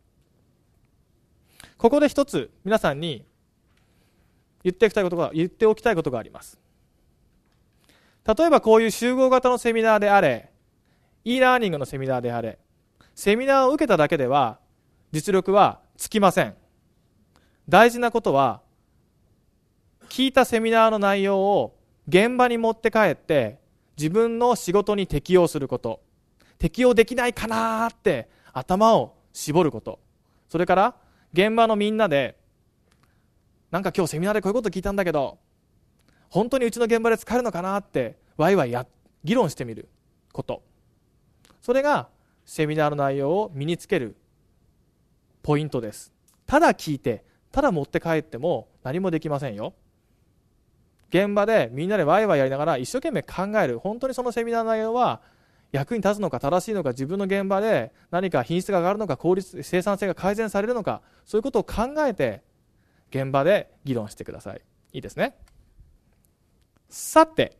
ここで一つ皆さんに言っておきたいことがあります。例えばこういう集合型のセミナーであれ、e ラーニングのセミナーであれ、セミナーを受けただけでは実力はつきません。大事なことは、聞いたセミナーの内容を現場に持って帰って自分の仕事に適用すること、適用できないかなーって頭を絞ること、それから現場のみんなで、なんか今日セミナーでこういうこと聞いたんだけど本当にうちの現場で使えるのかなってワイワイ議論してみること、それがセミナーの内容を身につけるポイントです。ただ聞いてただ持って帰っても何もできませんよ。現場でみんなでワイワイやりながら一生懸命考える、本当にそのセミナーの内容は役に立つのか正しいのか、自分の現場で何か品質が上がるのか、効率生産性が改善されるのか、そういうことを考えて現場で議論してください。いいですね。さて、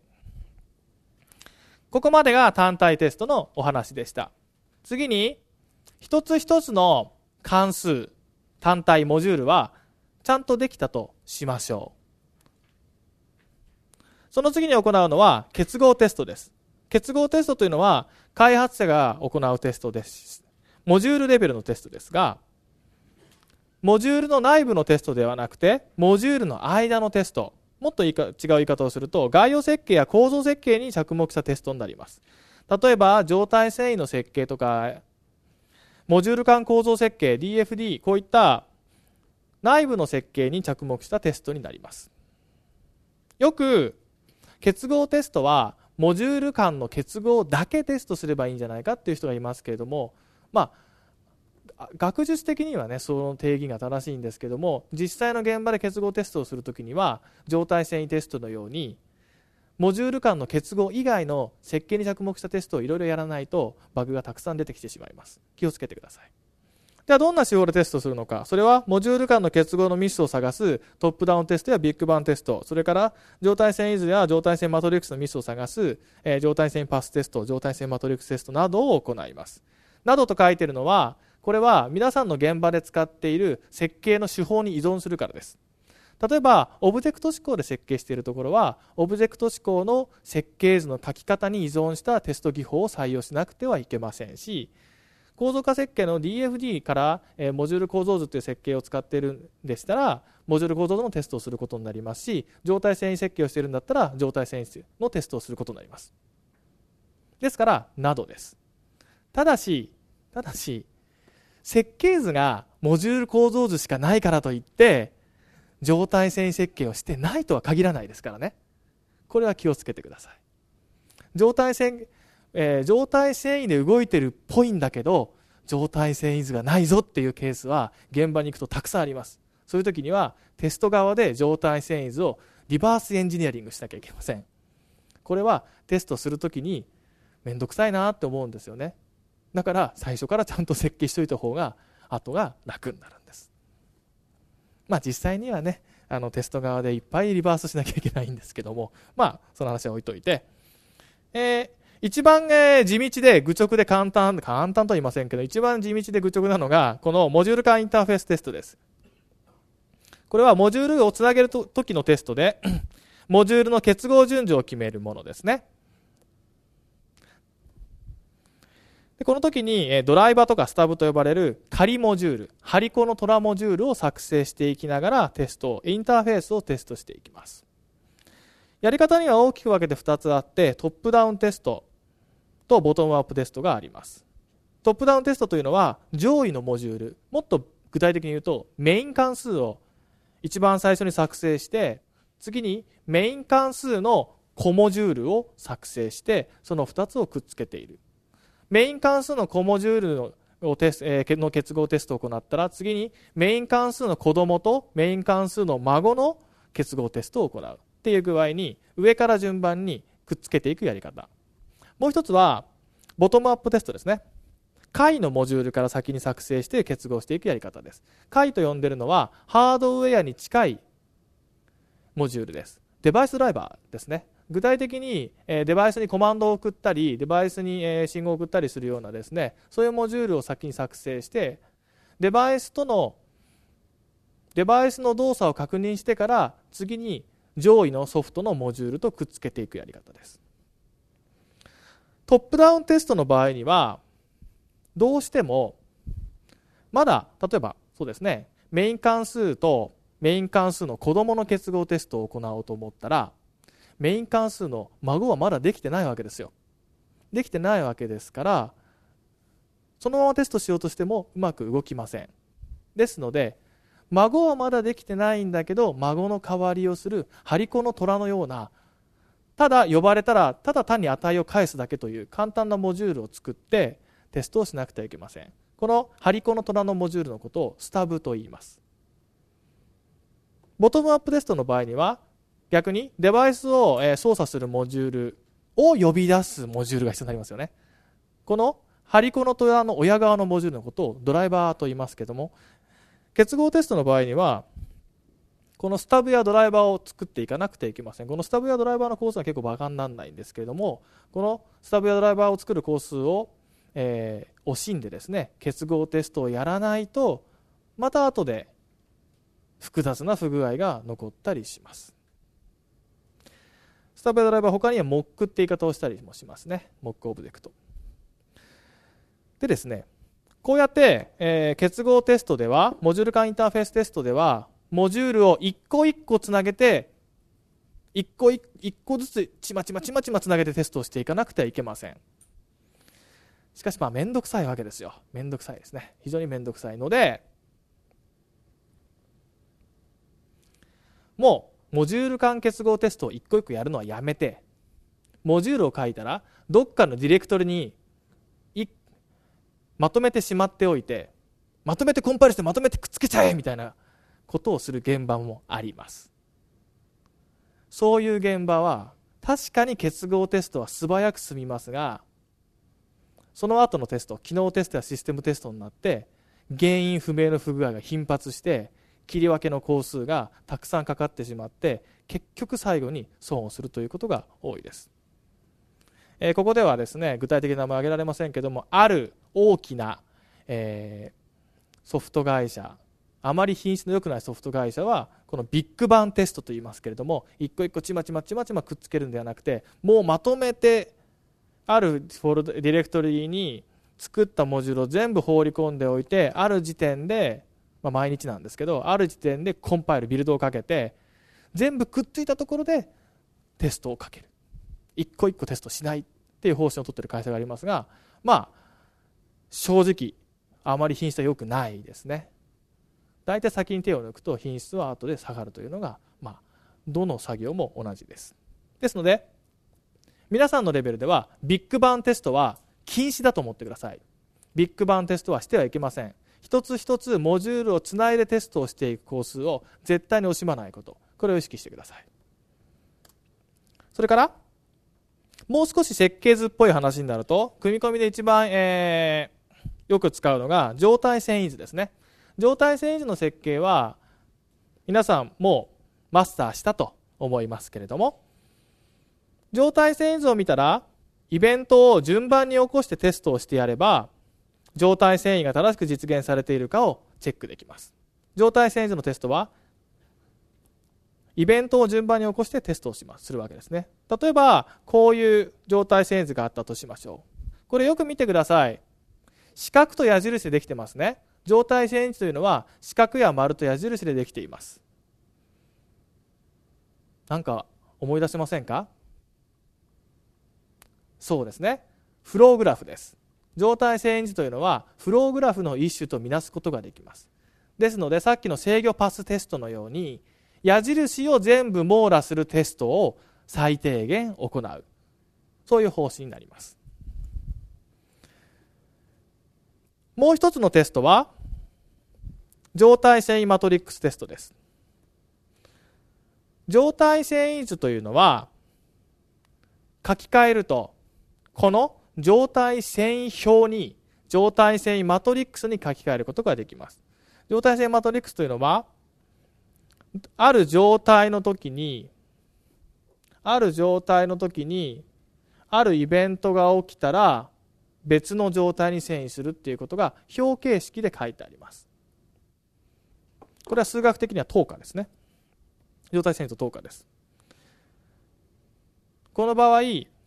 ここまでが単体テストのお話でした。次に一つ一つの関数、単体モジュールはちゃんとできたとしましょう。その次に行うのは結合テストです。結合テストというのは開発者が行うテストです。モジュールレベルのテストですが、モジュールの内部のテストではなくてモジュールの間のテスト、もっと違う言い方をすると概要設計や構造設計に着目したテストになります。例えば状態遷移の設計とかモジュール間構造設計 DFD、 こういった内部の設計に着目したテストになります。よく結合テストはモジュール間の結合だけテストすればいいんじゃないかっていう人がいますけれども、学術的にはねその定義が正しいんですけども、実際の現場で結合テストをするときには状態遷移テストのようにモジュール間の結合以外の設計に着目したテストをいろいろやらないとバグがたくさん出てきてしまいます。気をつけてください。ではどんな手法でテストするのか。それはモジュール間の結合のミスを探すトップダウンテストやビッグバンテスト、それから状態遷移図や状態遷移マトリックスのミスを探す、状態遷移パステスト、状態遷移マトリックステストなどを行います。などと書いているのは、これは皆さんの現場で使っている設計の手法に依存するからです。例えばオブジェクト思考で設計しているところはオブジェクト思考の設計図の書き方に依存したテスト技法を採用しなくてはいけませんし、構造化設計の DFD からモジュール構造図という設計を使っているんでしたらモジュール構造図のテストをすることになりますし、状態遷移設計をしているんだったら状態遷移のテストをすることになります。ですからなどです。ただし設計図がモジュール構造図しかないからといって状態遷移設計をしてないとは限らないですからね。これは気をつけてください。状態遷移で動いてるっぽいんだけど状態遷移図がないぞっていうケースは現場に行くとたくさんあります。そういう時にはテスト側で状態遷移図をリバースエンジニアリングしなきゃいけません。これはテストする時にめんどくさいなって思うんですよね。だから最初からちゃんと設計しておいた方が後が楽になるんです。実際にはねテスト側でいっぱいリバースしなきゃいけないんですけども、その話は置いといて、一番、地道で愚直で簡単とは言いませんけど一番地道で愚直なのがこのモジュール間インターフェーステストです。これはモジュールをつなげる時のテストでモジュールの結合順序を決めるものですね。 でこの時にドライバーとかスタブと呼ばれる仮モジュール、ハリコのトラモジュールを作成していきながらインターフェースをテストしていきます。やり方には大きく分けて2つあって、トップダウンテストとボトムアップテストがあります。トップダウンテストというのは上位のモジュール、もっと具体的に言うとメイン関数を一番最初に作成して、次にメイン関数のコモジュールを作成して、その2つをくっつけている。メイン関数のコモジュールの結合テストを行ったら、次にメイン関数の子供とメイン関数の孫の結合テストを行うっていう具合に、上から順番にくっつけていくやり方。もう一つはボトムアップテストですね。解のモジュールから先に作成して結合していくやり方です。解と呼んでいるのはハードウェアに近いモジュールです。デバイスドライバーですね。具体的にデバイスにコマンドを送ったり、デバイスに信号を送ったりするようなですね、そういうモジュールを先に作成して、デバイスの動作を確認してから、次に上位のソフトのモジュールとくっつけていくやり方です。トップダウンテストの場合には、どうしてもまだ例えばそうですね、メイン関数とメイン関数の子供の結合テストを行おうと思ったら、メイン関数の孫はまだできてないわけですよ。できてないわけですから、そのままテストしようとしてもうまく動きません。ですので、孫はまだできてないんだけど、孫の代わりをするハリコの虎のような、ただ呼ばれたらただ単に値を返すだけという簡単なモジュールを作ってテストをしなくてはいけません。このハリコの虎のモジュールのことをスタブと言います。ボトムアップテストの場合には、逆にデバイスを操作するモジュールを呼び出すモジュールが必要になりますよね。このハリコの虎の親側のモジュールのことをドライバーと言いますけども、結合テストの場合にはこのスタブやドライバーを作っていかなくてはいけません。このスタブやドライバーのコースは結構バカにならないんですけれども、このスタブやドライバーを作るコースを、惜しんでですね、結合テストをやらないとまた後で複雑な不具合が残ったりします。スタブやドライバー、他にはモックって言い方をしたりもしますね。モックオブジェクトでですね、こうやって、結合テストでは、モジュール間インターフェーステストでは、モジュールを一個一個つなげて、一個ずつちまちまつなげてテストをしていかなくてはいけません。しかしめんどくさいわけですよ。めんどくさいですね。非常にめんどくさいので、もうモジュール間結合テストを一個一個やるのはやめて、モジュールを書いたらどっかのディレクトリにまとめてしまっておいて、まとめてコンパイルしてまとめてくっつけちゃえみたいなことをする現場もあります。そういう現場は確かに結合テストは素早く済みますが、その後のテスト、機能テストやシステムテストになって原因不明の不具合が頻発して、切り分けの工数がたくさんかかってしまって、結局最後に損をするということが多いです。ここではですね、具体的な名前は挙げられませんけども、ある大きな、ソフト会社、あまり品質の良くないソフト会社はこのビッグバンテストと言いますけれども、一個一個ちまちまくっつけるんではなくて、もうまとめてあるディレクトリに作ったモジュールを全部放り込んでおいて、ある時点で、毎日なんですけど、ある時点でコンパイルビルドをかけて、全部くっついたところでテストをかける、一個一個テストしないっていう方針を取っている会社がありますが、正直あまり品質は良くないですね。大体先に手を抜くと品質は後で下がるというのが、どの作業も同じです。ですので皆さんのレベルではビッグバンテストは禁止だと思ってください。ビッグバンテストはしてはいけません。一つ一つモジュールをつないでテストをしていく工数を絶対に惜しまないこと、これを意識してください。それからもう少し設計図っぽい話になると、組み込みで一番、よく使うのが状態遷移図ですね。状態遷移図の設計は皆さんもうマスターしたと思いますけれども、状態遷移図を見たらイベントを順番に起こしてテストをしてやれば、状態遷移が正しく実現されているかをチェックできます。状態遷移図のテストはイベントを順番に起こしてテストをするわけですね。例えばこういう状態遷移図があったとしましょう。これよく見てください。 四角と矢印でできてますね。状態線位置というのは四角や丸と矢印でできています。なんか思い出せませんか？そうですね。フローグラフです。状態線位置というのはフローグラフの一種とみなすことができます。ですのでさっきの制御パステストのように矢印を全部網羅するテストを最低限行う、そういう方針になります。もう一つのテストは状態線位マトリックステストです。状態線位図というのは書き換えるとこの状態線位表に状態線位マトリックスに書き換えることができます。状態線位マトリックスというのはある状態の時にあるイベントが起きたら別の状態に遷移するっていうことが表形式で書いてあります。これは数学的には等価ですね。状態遷移と等価です。この場合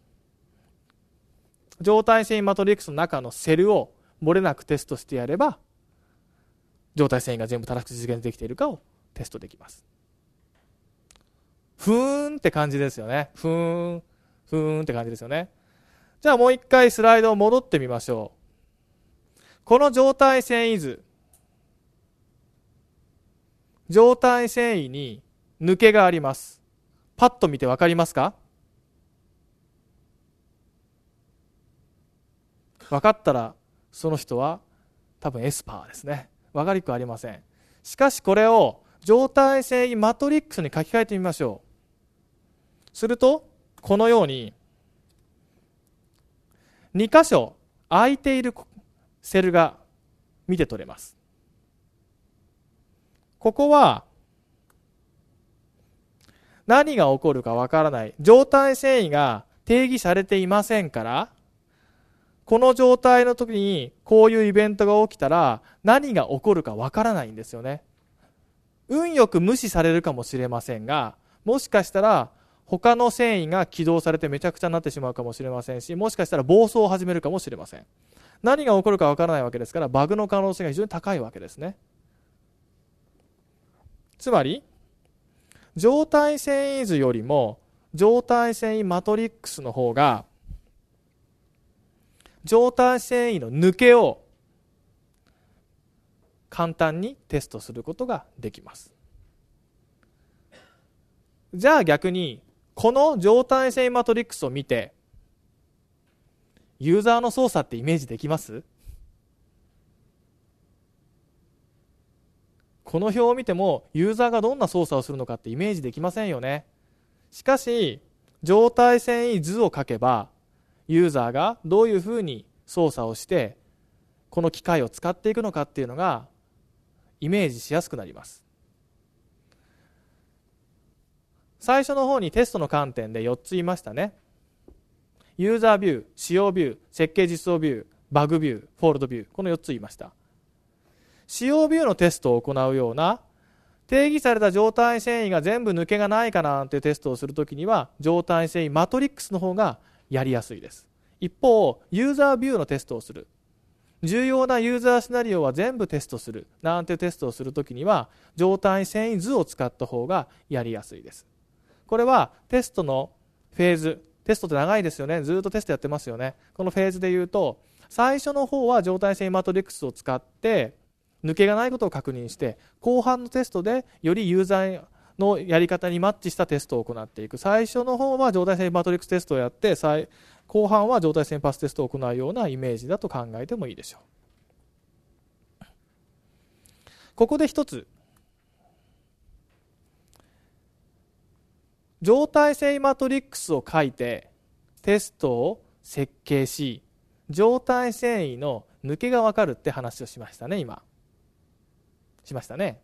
状態遷移マトリックスの中のセルを漏れなくテストしてやれば状態遷移が全部正しく実現できているかをテストできます。ふーんって感じですよね。ふーんって感じですよね。じゃあもう一回スライドを戻ってみましょう。この状態遷移図、状態遷移に抜けがあります。パッと見て分かりますか？分かったらその人は多分エスパーですね。分かりくありません。しかしこれを状態遷移マトリックスに書き換えてみましょう。するとこのように2箇所空いているセルが見て取れます。ここは何が起こるかわからない、状態遷移が定義されていませんから、この状態の時にこういうイベントが起きたら何が起こるかわからないんですよね。運よく無視されるかもしれませんが、もしかしたら他の遷移が起動されてめちゃくちゃになってしまうかもしれませんし、もしかしたら暴走を始めるかもしれません。何が起こるかわからないわけですから、バグの可能性が非常に高いわけですね。つまり状態遷移図よりも状態遷移マトリックスの方が状態遷移の抜けを簡単にテストすることができます。じゃあ逆にこの状態遷移マトリックスを見てユーザーの操作ってイメージできます？この表を見てもユーザーがどんな操作をするのかってイメージできませんよね。しかし状態遷移図を書けばユーザーがどういうふうに操作をしてこの機械を使っていくのかっていうのがイメージしやすくなります。最初の方にテストの観点で4つ言いましたね。ユーザービュー、仕様ビュー、設計実装ビュー、バグビュー、フォールドビュー、この4つ言いました。仕様ビューのテストを行うような定義された状態遷移が全部抜けがないかなというテストをするときには状態遷移マトリックスの方がやりやすいです。一方ユーザービューのテストをする、重要なユーザーシナリオは全部テストするなんていうテストをするときには状態遷移図を使った方がやりやすいです。これはテストのフェーズ、テストって長いですよね。ずっとテストやってますよね。このフェーズで言うと最初の方は状態遷移マトリックスを使って抜けがないことを確認して、後半のテストでよりユーザーのやり方にマッチしたテストを行っていく。最初の方は状態遷移マトリックステストをやって、後半は状態遷移パステストを行うようなイメージだと考えてもいいでしょう。ここで一つ、状態遷移マトリックスを書いてテストを設計し、状態遷移の抜けが分かるって話をしましたね。今しましたね。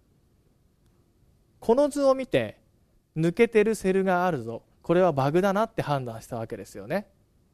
この図を見て抜けてるセルがあるぞ、これはバグだなって判断したわけですよね。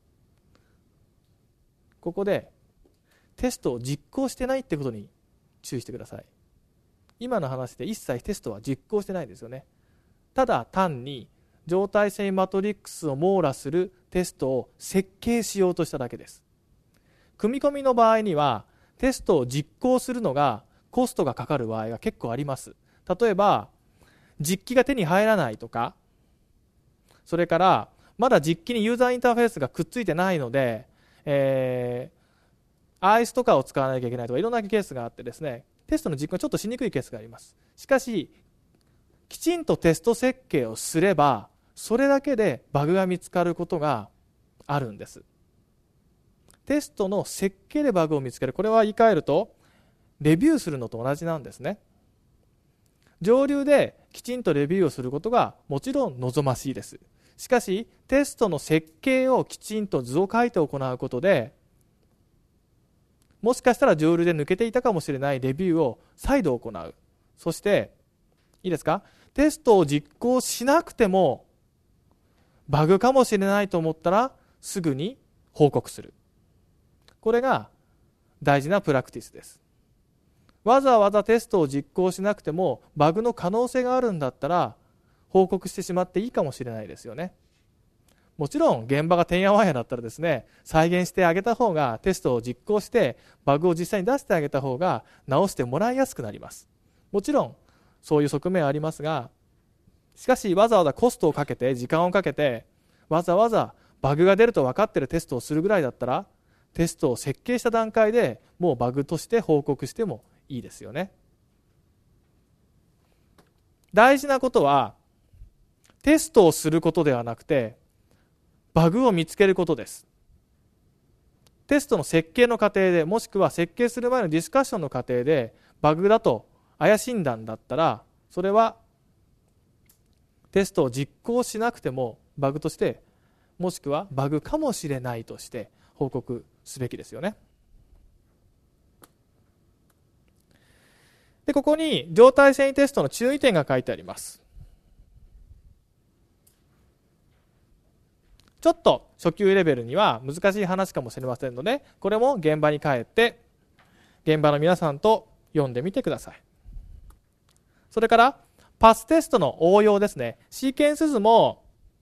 ここでテストを実行してないってことに注意してください。今の話で一切テストは実行してないですよね。ただ単に状態遷移マトリックスを網羅するテストを設計しようとしただけです。 組み込みの場合にはテストを実行するのがコストがかかる場合が結構あります。例えば実機が手に入らないとか、それからまだ実機にユーザーインターフェースがくっついてないので、ICE とかを使わなきゃいけないとか、いろんなケースがあってですね、テストの実行がちょっとしにくいケースがあります。しかしきちんとテスト設計をすればそれだけでバグが見つかることがあるんです。テストの設計でバグを見つける、これは言い換えるとレビューするのと同じなんですね。上流できちんとレビューをすることがもちろん望ましいです。しかしテストの設計をきちんと図を書いて行うことで、もしかしたら上流で抜けていたかもしれないレビューを再度行う。そしていいですか、テストを実行しなくてもバグかもしれないと思ったらすぐに報告する。これが大事なプラクティスです。わざわざテストを実行しなくてもバグの可能性があるんだったら報告してしまっていいかもしれないですよね。もちろん現場がてんやわんやだったらですね、再現してあげた方が、テストを実行してバグを実際に出してあげた方が直してもらいやすくなります。もちろんそういう側面はありますが、しかしわざわざコストをかけて時間をかけてわざわざバグが出ると分かっているテストをするぐらいだったら、テストを設計した段階でもうバグとして報告してもいいですよね。大事なことはテストをすることではなくてバグを見つけることです。テストの設計の過程で、もしくは設計する前のディスカッションの過程でバグだと怪しんだんだったら、それはテストを実行しなくてもバグとして、もしくはバグかもしれないとして報告すべきですよね。で、ここに状態遷移テストの注意点が書いてあります。ちょっと初級レベルには難しい話かもしれませんので、これも現場に帰って現場の皆さんと読んでみてください。それからパステストの応用ですね。シーケンス図も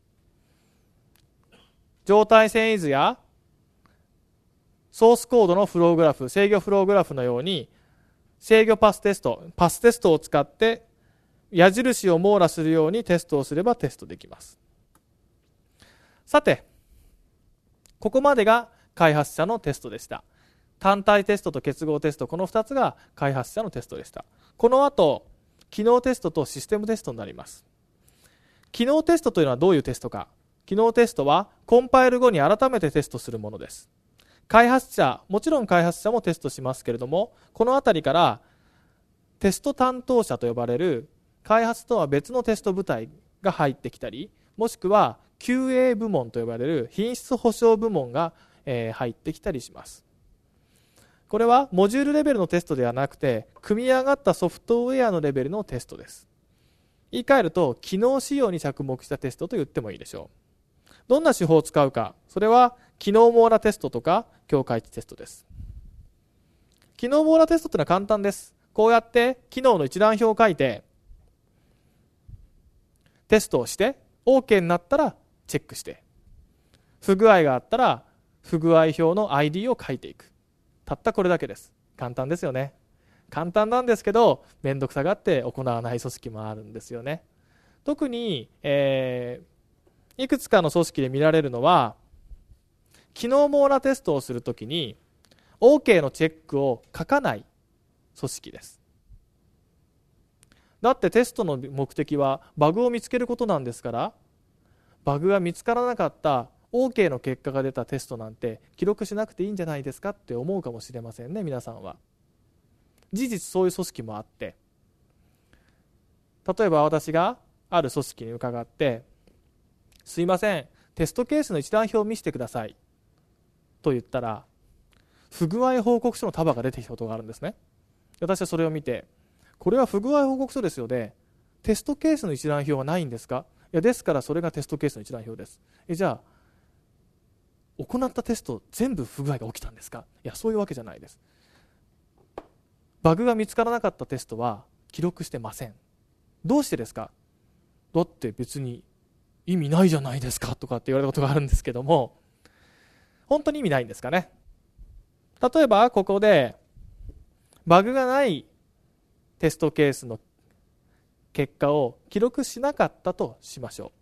状態遷移図やソースコードのフローグラフ、制御フローグラフのように制御パステストを使って矢印を網羅するようにテストをすればテストできます。さて、ここまでが開発者のテストでした。単体テストと結合テスト、この2つが開発者のテストでした。この後、機能テストとシステムテストになります。機能テストというのはどういうテストか。機能テストはコンパイル後に改めてテストするものです。もちろん開発者もテストしますけれども、このあたりからテスト担当者と呼ばれる開発とは別のテスト部隊が入ってきたり、もしくは QA 部門と呼ばれる品質保証部門が入ってきたりします。これはモジュールレベルのテストではなくて、組み上がったソフトウェアのレベルのテストです。言い換えると機能仕様に着目したテストと言ってもいいでしょう。どんな手法を使うか、それは機能網羅テストとか境界値テストです。機能網羅テストというのは簡単です。こうやって機能の一覧表を書いてテストをして OK になったらチェックして、不具合があったら不具合表の ID を書いていく。たったこれだけです。簡単ですよね。簡単なんですけど面倒くさがって行わない組織もあるんですよね。特に、いくつかの組織で見られるのは、機能網羅テストをするときに OK のチェックを書かない組織です。だってテストの目的はバグを見つけることなんですから、バグが見つからなかった OK の結果が出たテストなんて記録しなくていいんじゃないですかって思うかもしれませんね、皆さんは。事実そういう組織もあって、例えば私がある組織に伺って、すいません、テストケースの一覧表を見せてくださいと言ったら、不具合報告書の束が出てきたことがあるんですね。私はそれを見て、これは不具合報告書ですよね、テストケースの一覧表はないんですか。いや、ですからそれがテストケースの一覧表です。じゃあ行ったテスト全部不具合が起きたんですか。いや、そういうわけじゃないです。バグが見つからなかったテストは記録してません。どうしてですか。だって別に意味ないじゃないですかとかって言われたことがあるんですけども、本当に意味ないんですかね。 例えばここでバグがないテストケースの結果を記録しなかったとしましょ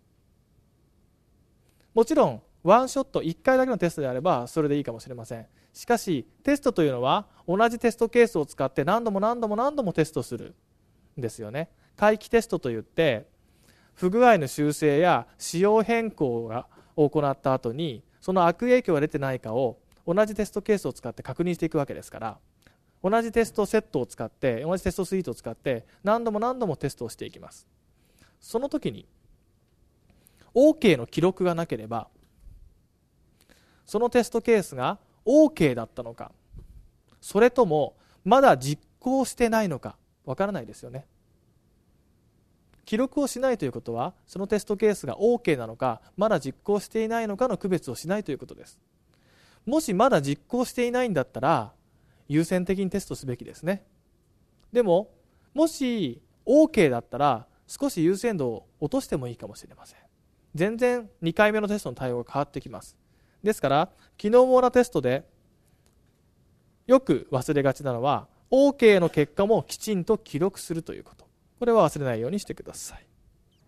う。もちろんワンショット1回だけのテストであればそれでいいかもしれません。しかしテストというのは同じテストケースを使って何度も何度も何度もテストするんですよね。回帰テストといって不具合の修正や仕様変更を行った後にその悪影響が出てないかを同じテストケースを使って確認していくわけですから、同じテストセットを使って同じテストスイートを使って何度も何度もテストをしていきます。その時に OK の記録がなければそのテストケースが OK だったのか、それともまだ実行してないのかわからないですよね。記録をしないということはそのテストケースが OK なのかまだ実行していないのかの区別をしないということです。もしまだ実行していないんだったら優先的にテストすべきですね。でももし OK だったら少し優先度を落としてもいいかもしれません。全然2回目のテストの対応が変わってきます。ですから機能網羅テストでよく忘れがちなのは OK の結果もきちんと記録するということ、これは忘れないようにしてください。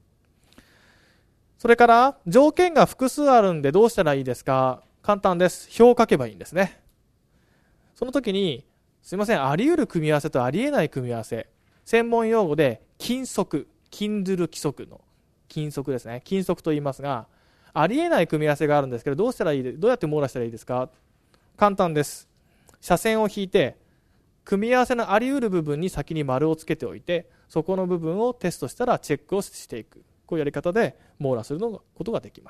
それから条件が複数あるんでどうしたらいいですか。簡単です。表を書けばいいんですね。その時にすいません、あり得る組み合わせとあり得ない組み合わせ、専門用語で禁則、禁ずる規則の禁則ですね、禁則と言いますが、あり得ない組み合わせがあるんですけどどうやって網羅したらいいですか。簡単です。斜線を引いて組み合わせのあり得る部分に先に丸をつけておいてそこの部分をテストしたらチェックをしていく、こういうやり方で網羅することができます。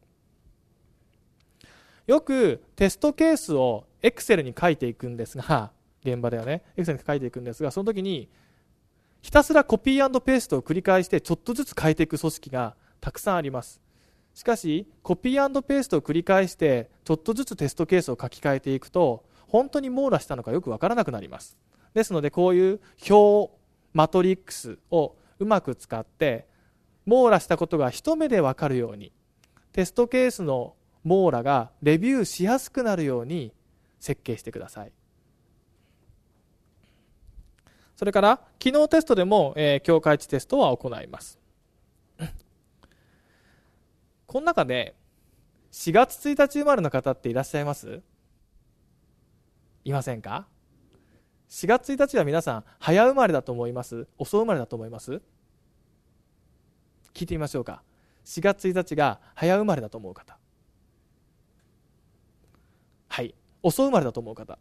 よくテストケースを Excel に書いていくんですが、現場ではね Excel に書いていくんですが、その時にひたすらコピー&ペーストを繰り返してちょっとずつ変えていく組織がたくさんあります。しかしコピー&ペーストを繰り返してちょっとずつテストケースを書き換えていくと本当に網羅したのかよくわからなくなります。ですのでこういう表マトリックスをうまく使って網羅したことが一目でわかるように、テストケースの網羅がレビューしやすくなるように設計してください。それから機能テストでも、境界値テストは行います。この中で4月1日生まれの方っていらっしゃいます？いませんか？4月1日は皆さん早生まれだと思います？遅生まれだと思います？聞いてみましょうか。4月1日が早生まれだと思う方、はい、遅生まれだと思う方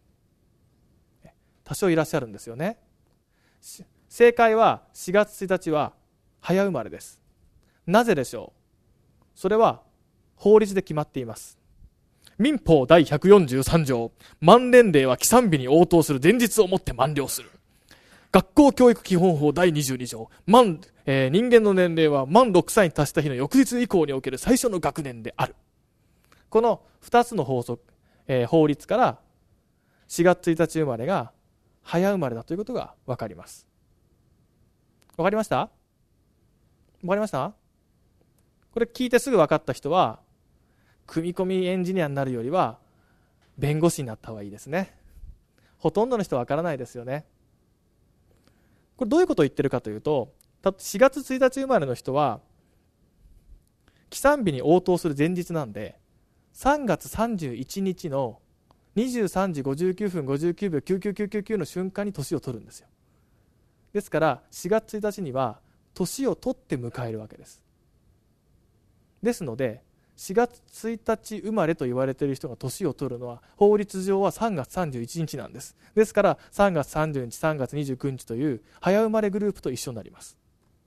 多少いらっしゃるんですよね。正解は4月1日は早生まれです。なぜでしょう。それは法律で決まっています。民法第143条、満年齢は起算日に応答する前日をもって満了する。学校教育基本法第22条、人間の年齢は満6歳に達した日の翌日以降における最初の学年である。この2つの法則、法律から4月1日生まれが早生まれだということが分かります。分かりました？分かりました？これ聞いてすぐ分かった人は組み込みエンジニアになるよりは弁護士になった方がいいですね。ほとんどの人は分からないですよね。これどういうことを言ってるかというと、4月1日生まれの人は起算日に応答する前日なんで3月31日の23時59分59秒99999の瞬間に年を取るんですよ。ですから4月1日には年を取って迎えるわけです。ですので4月1日生まれと言われている人が年を取るのは法律上は3月31日なんです。ですから3月30日3月29日という早生まれグループと一緒になります。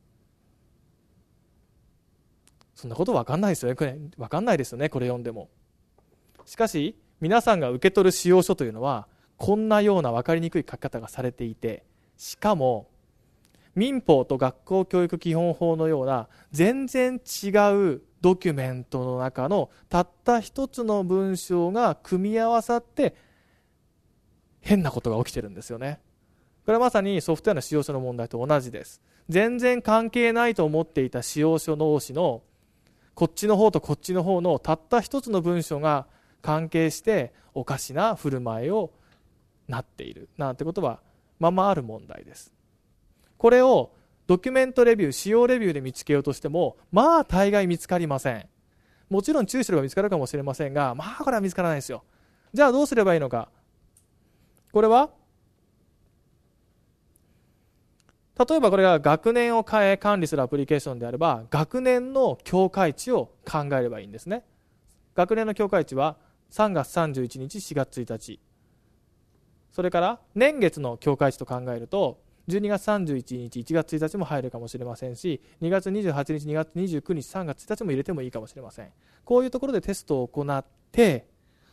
そんなこと分かんないですよね。これ分かんないですよね、これ読んでも。しかし皆さんが受け取る使用書というのはこんなような分かりにくい書き方がされていて、しかも民法と学校教育基本法のような全然違うドキュメントの中のたった一つの文章が組み合わさって変なことが起きてるんですよね。これはまさにソフトウェアの使用書の問題と同じです。全然関係ないと思っていた使用書同士のこっちの方とこっちの方のたった一つの文章が関係しておかしな振る舞いをなっているなんてことはままある問題です。これをドキュメントレビュー、使用レビューで見つけようとしても大概見つかりません。もちろん注意すれば見つかるかもしれませんが、これは見つからないですよ。じゃあどうすればいいのか。これは例えばこれが学年を管理するアプリケーションであれば、学年の境界値を考えればいいんですね。学年の境界値は3月31日、4月1日。それから年月の境界値と考えると、12月31日、1月1日も入るかもしれませんし、2月28日、2月29日、3月1日も入れてもいいかもしれません。こういうところでテストを行って、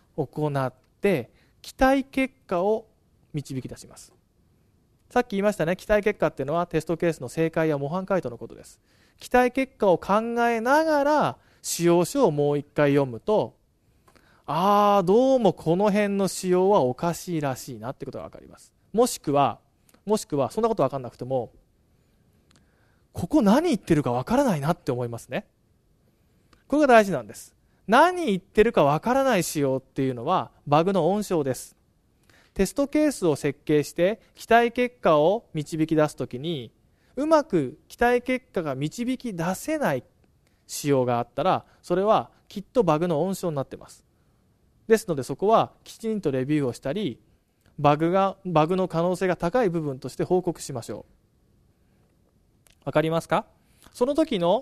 期待結果を導き出します。さっき言いましたね、期待結果っていうのはテストケースの正解や模範回答のことです。期待結果を考えながら使用書をもう一回読むと、どうもこの辺の仕様はおかしいらしいなってことが分かります。もしくはそんなこと分かんなくても、ここ何言ってるか分からないなって思いますね。これが大事なんです。何言ってるか分からない仕様っていうのはバグの温床です。テストケースを設計して期待結果を導き出すときに、うまく期待結果が導き出せない仕様があったら、それはきっとバグの温床になっています。ですのでそこはきちんとレビューをしたり、バグの可能性が高い部分として報告しましょう。わかりますか？その時の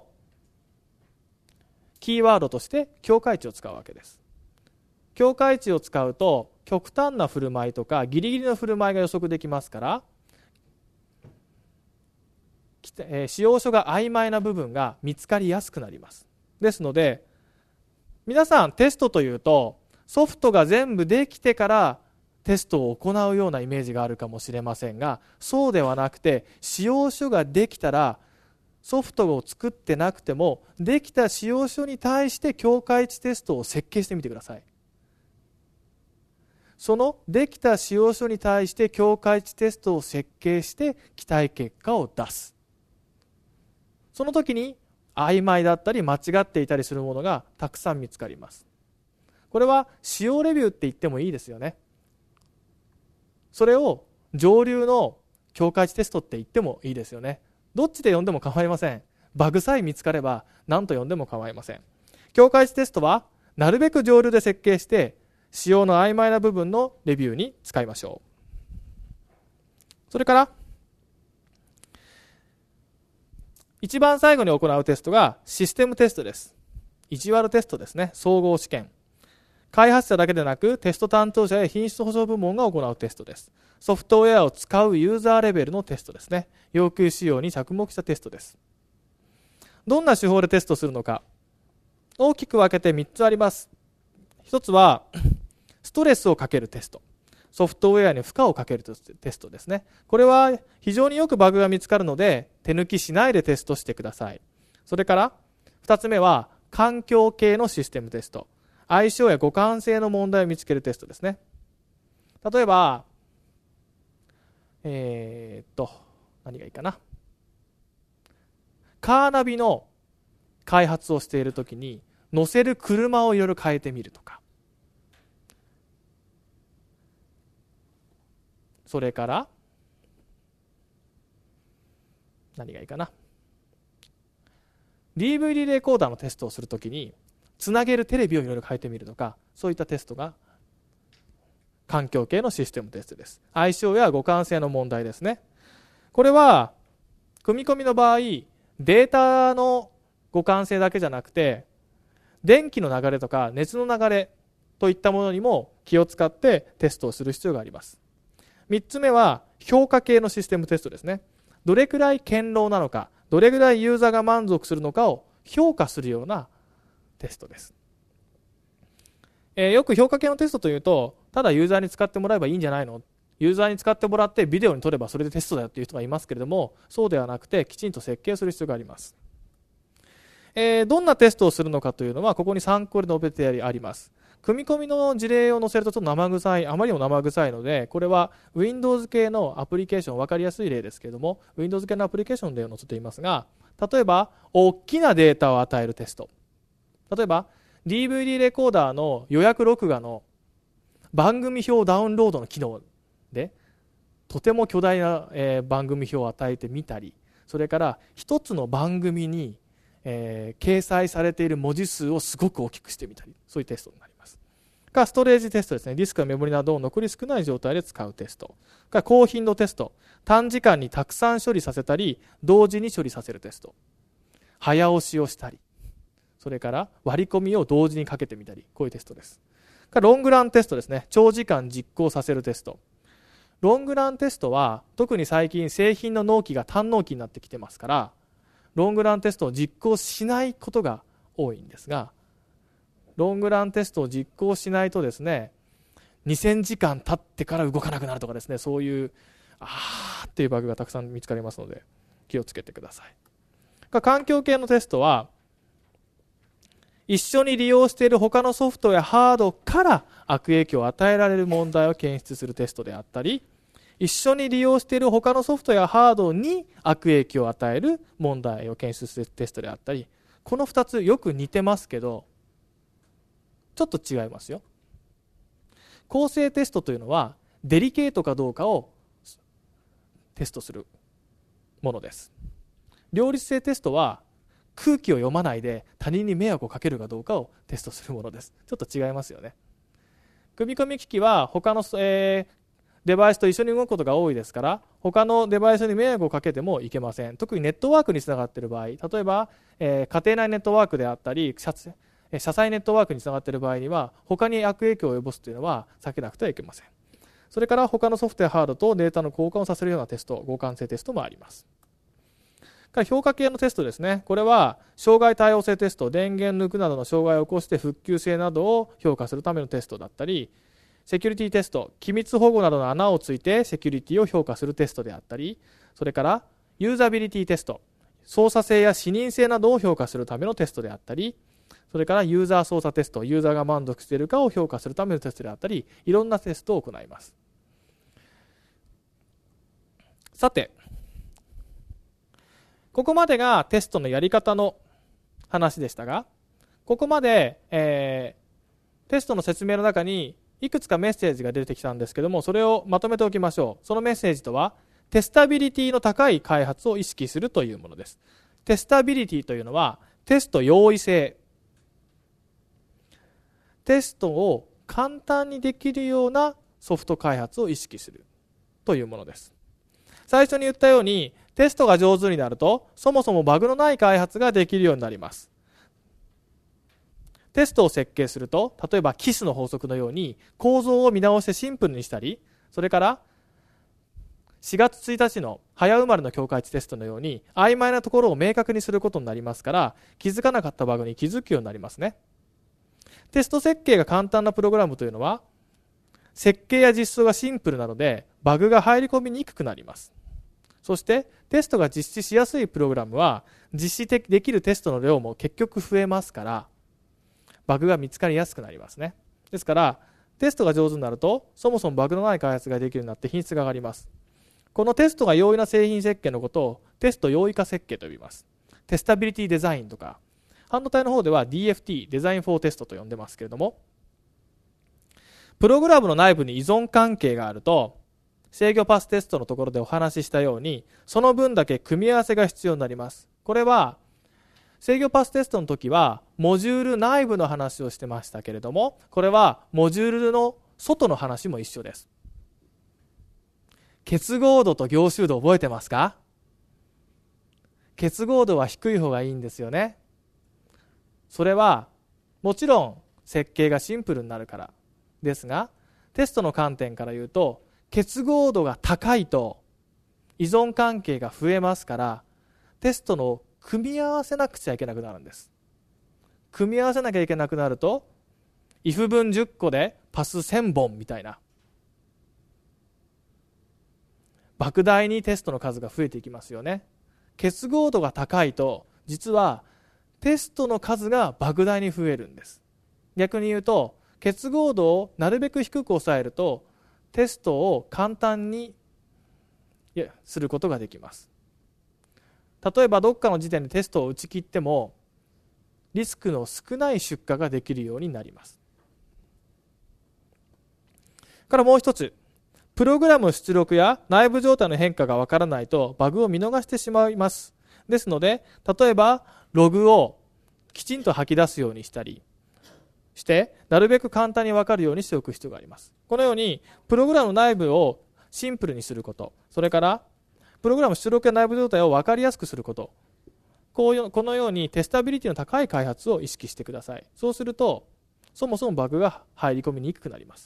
キーワードとして境界値を使うわけです。境界値を使うと極端な振る舞いとかギリギリの振る舞いが予測できますから、使用書が曖昧な部分が見つかりやすくなります。ですので皆さんテストというとソフトが全部できてからテストを行うようなイメージがあるかもしれませんが、そうではなくて、使用書ができたらソフトを作ってなくてもできた使用書に対して境界値テストを設計してみてください。そのできた使用書に対して境界値テストを設計して期待結果を出す。その時に曖昧だったり間違っていたりするものがたくさん見つかります。これは使用レビューって言ってもいいですよね。それを上流の境界値テストって言ってもいいですよね。どっちで読んでも構いません。バグさえ見つかれば何と読んでも構いません。境界値テストはなるべく上流で設計して使用の曖昧な部分のレビューに使いましょう。それから一番最後に行うテストがシステムテストです。意地悪テストですね。総合試験。開発者だけでなくテスト担当者や品質保証部門が行うテストです。ソフトウェアを使うユーザーレベルのテストですね。要求仕様に着目したテストです。どんな手法でテストするのか、大きく分けて3つあります。1つはストレスをかけるテスト、ソフトウェアに負荷をかけるテストですね。これは非常によくバグが見つかるので手抜きしないでテストしてください。それから2つ目は環境系のシステムテスト、相性や互換性の問題を見つけるテストですね。例えば何がいいかな。カーナビの開発をしているときに乗せる車をいろいろ変えてみるとか、それから何がいいかな。 DVD レコーダーのテストをするときにつなげるテレビをいろいろ変えてみるとか、そういったテストが環境系のシステムテストです。相性や互換性の問題ですね。これは組み込みの場合データの互換性だけじゃなくて電気の流れとか熱の流れといったものにも気を使ってテストをする必要があります。3つ目は評価系のシステムテストですね。どれくらい堅牢なのか、どれくらいユーザーが満足するのかを評価するようなテストです。よく評価系のテストというと、ただユーザーに使ってもらえばいいんじゃないの、ユーザーに使ってもらってビデオに撮ればそれでテストだよという人がいますけれども、そうではなくてきちんと設計する必要があります。どんなテストをするのかというのはここに参考で述べてあります。組み込みの事例を載せるとちょっと生臭い、あまりにも生臭いので、これは Windows 系のアプリケーション、分かりやすい例ですけれども Windows 系のアプリケーションで載せていますが、例えば大きなデータを与えるテスト、例えば DVD レコーダーの予約録画の番組表ダウンロードの機能でとても巨大な、番組表を与えてみたり、それから一つの番組に、掲載されている文字数をすごく大きくしてみたり、そういうテストになります。ストレージテストですね。ディスクやメモリなどを残り少ない状態で使うテスト。高頻度テスト。短時間にたくさん処理させたり、同時に処理させるテスト。早押しをしたり、それから割り込みを同時にかけてみたり、こういうテストです。ロングランテストですね。長時間実行させるテスト。ロングランテストは特に最近製品の納期が単納期になってきてますから、ロングランテストを実行しないことが多いんですが、ロングランテストを実行しないとですね、2000時間経ってから動かなくなるとかですね、そういうっていうバグがたくさん見つかりますので気をつけてください。環境系のテストは、一緒に利用している他のソフトやハードから悪影響を与えられる問題を検出するテストであったり、一緒に利用している他のソフトやハードに悪影響を与える問題を検出するテストであったり、この2つよく似てますけどちょっと違いますよ。構成テストというのはデリケートかどうかをテストするものです。両立性テストは空気を読まないで他人に迷惑をかけるかどうかをテストするものです。ちょっと違いますよね。組み込み機器は他の、デバイスと一緒に動くことが多いですから、他のデバイスに迷惑をかけてもいけません。特にネットワークにつながっている場合、例えば、家庭内ネットワークであったり車載ネットワークにつながっている場合には他に悪影響を及ぼすというのは避けなくてはいけません。それから他のソフトやハードとデータの交換をさせるようなテスト、互換性テストもあります。評価系のテストですね。これは障害対応性テスト、電源抜くなどの障害を起こして復旧性などを評価するためのテストだったり、セキュリティテスト、機密保護などの穴をついてセキュリティを評価するテストであったり、それからユーザビリティテスト、操作性や視認性などを評価するためのテストであったり、それからユーザー操作テスト、ユーザーが満足しているかを評価するためのテストであったり、いろんなテストを行います。さて、ここまでがテストのやり方の話でしたが、ここまで、テストの説明の中にいくつかメッセージが出てきたんですけども、それをまとめておきましょう。そのメッセージとは、テスタビリティの高い開発を意識するというものです。テスタビリティというのは、テスト容易性。テストを簡単にできるようなソフト開発を意識するというものです。最初に言ったように、テストが上手になると、そもそもバグのない開発ができるようになります。テストを設計すると、例えばキスの法則のように構造を見直してシンプルにしたり、それから4月1日の早生まれの境界値テストのように曖昧なところを明確にすることになりますから、気づかなかったバグに気づくようになりますね。テスト設計が簡単なプログラムというのは、設計や実装がシンプルなのでバグが入り込みにくくなります。そしてテストが実施しやすいプログラムは実施できるテストの量も結局増えますから、バグが見つかりやすくなりますね。ですからテストが上手になると、そもそもバグのない開発ができるようになって品質が上がります。このテストが容易な製品設計のことをテスト容易化設計と呼びます。テスタビリティデザインとか、半導体の方では DFT、デザインフォーテストと呼んでますけれども、プログラムの内部に依存関係があると、制御パステストのところでお話ししたように、その分だけ組み合わせが必要になります。これは制御パステストの時はモジュール内部の話をしてましたけれども、これはモジュールの外の話も一緒です。結合度と凝集度覚えてますか？結合度は低い方がいいんですよね。それはもちろん設計がシンプルになるからですが、テストの観点から言うと、結合度が高いと依存関係が増えますから、テストの組み合わせなくちゃいけなくなるんです。組み合わせなきゃいけなくなると、if 分10個でパス1000本みたいな、莫大にテストの数が増えていきますよね。結合度が高いと、実はテストの数が莫大に増えるんです。逆に言うと、結合度をなるべく低く抑えると、テストを簡単にすることができます。例えばどっかの時点でテストを打ち切っても、 リスクの少ない出荷ができるようになります。からもう一つ、プログラム出力や内部状態の変化がわからないとバグを見逃してしまいます。ですので、例えばログをきちんと吐き出すようにしたりして、なるべく簡単にわかるようにしておく必要があります。このようにプログラム内部をシンプルにすること、それからプログラム出力や内部状態をわかりやすくすること、このようにテスタビリティの高い開発を意識してください。そうするとそもそもバグが入り込みにくくなります。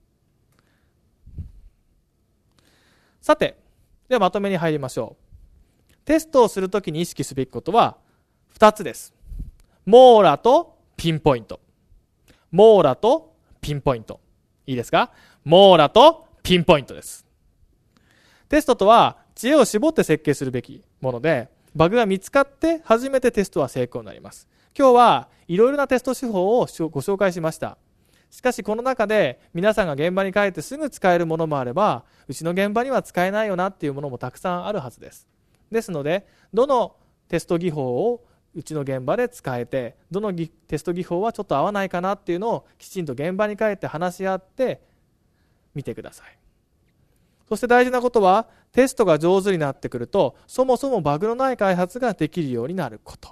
さて、ではまとめに入りましょう。テストをするときに意識すべきことは2つです。網羅とピンポイント。網羅とピンポイント。いいですか？網羅とピンポイントです。テストとは知恵を絞って設計するべきもので、バグが見つかって初めてテストは成功になります。今日はいろいろなテスト手法をご紹介しました。しかしこの中で皆さんが現場に帰ってすぐ使えるものもあれば、うちの現場には使えないよなっていうものもたくさんあるはずです。ですので、どのテスト技法をうちの現場で使えて、どのテスト技法はちょっと合わないかなっていうのをきちんと現場に帰って話し合ってみてください。そして大事なことは、テストが上手になってくると、そもそもバグのない開発ができるようになること。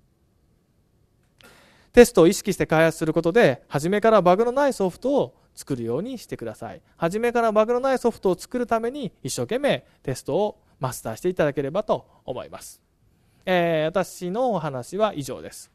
テストを意識して開発することで、初めからバグのないソフトを作るようにしてください。初めからバグのないソフトを作るために、一生懸命テストをマスターしていただければと思います。私のお話は以上です。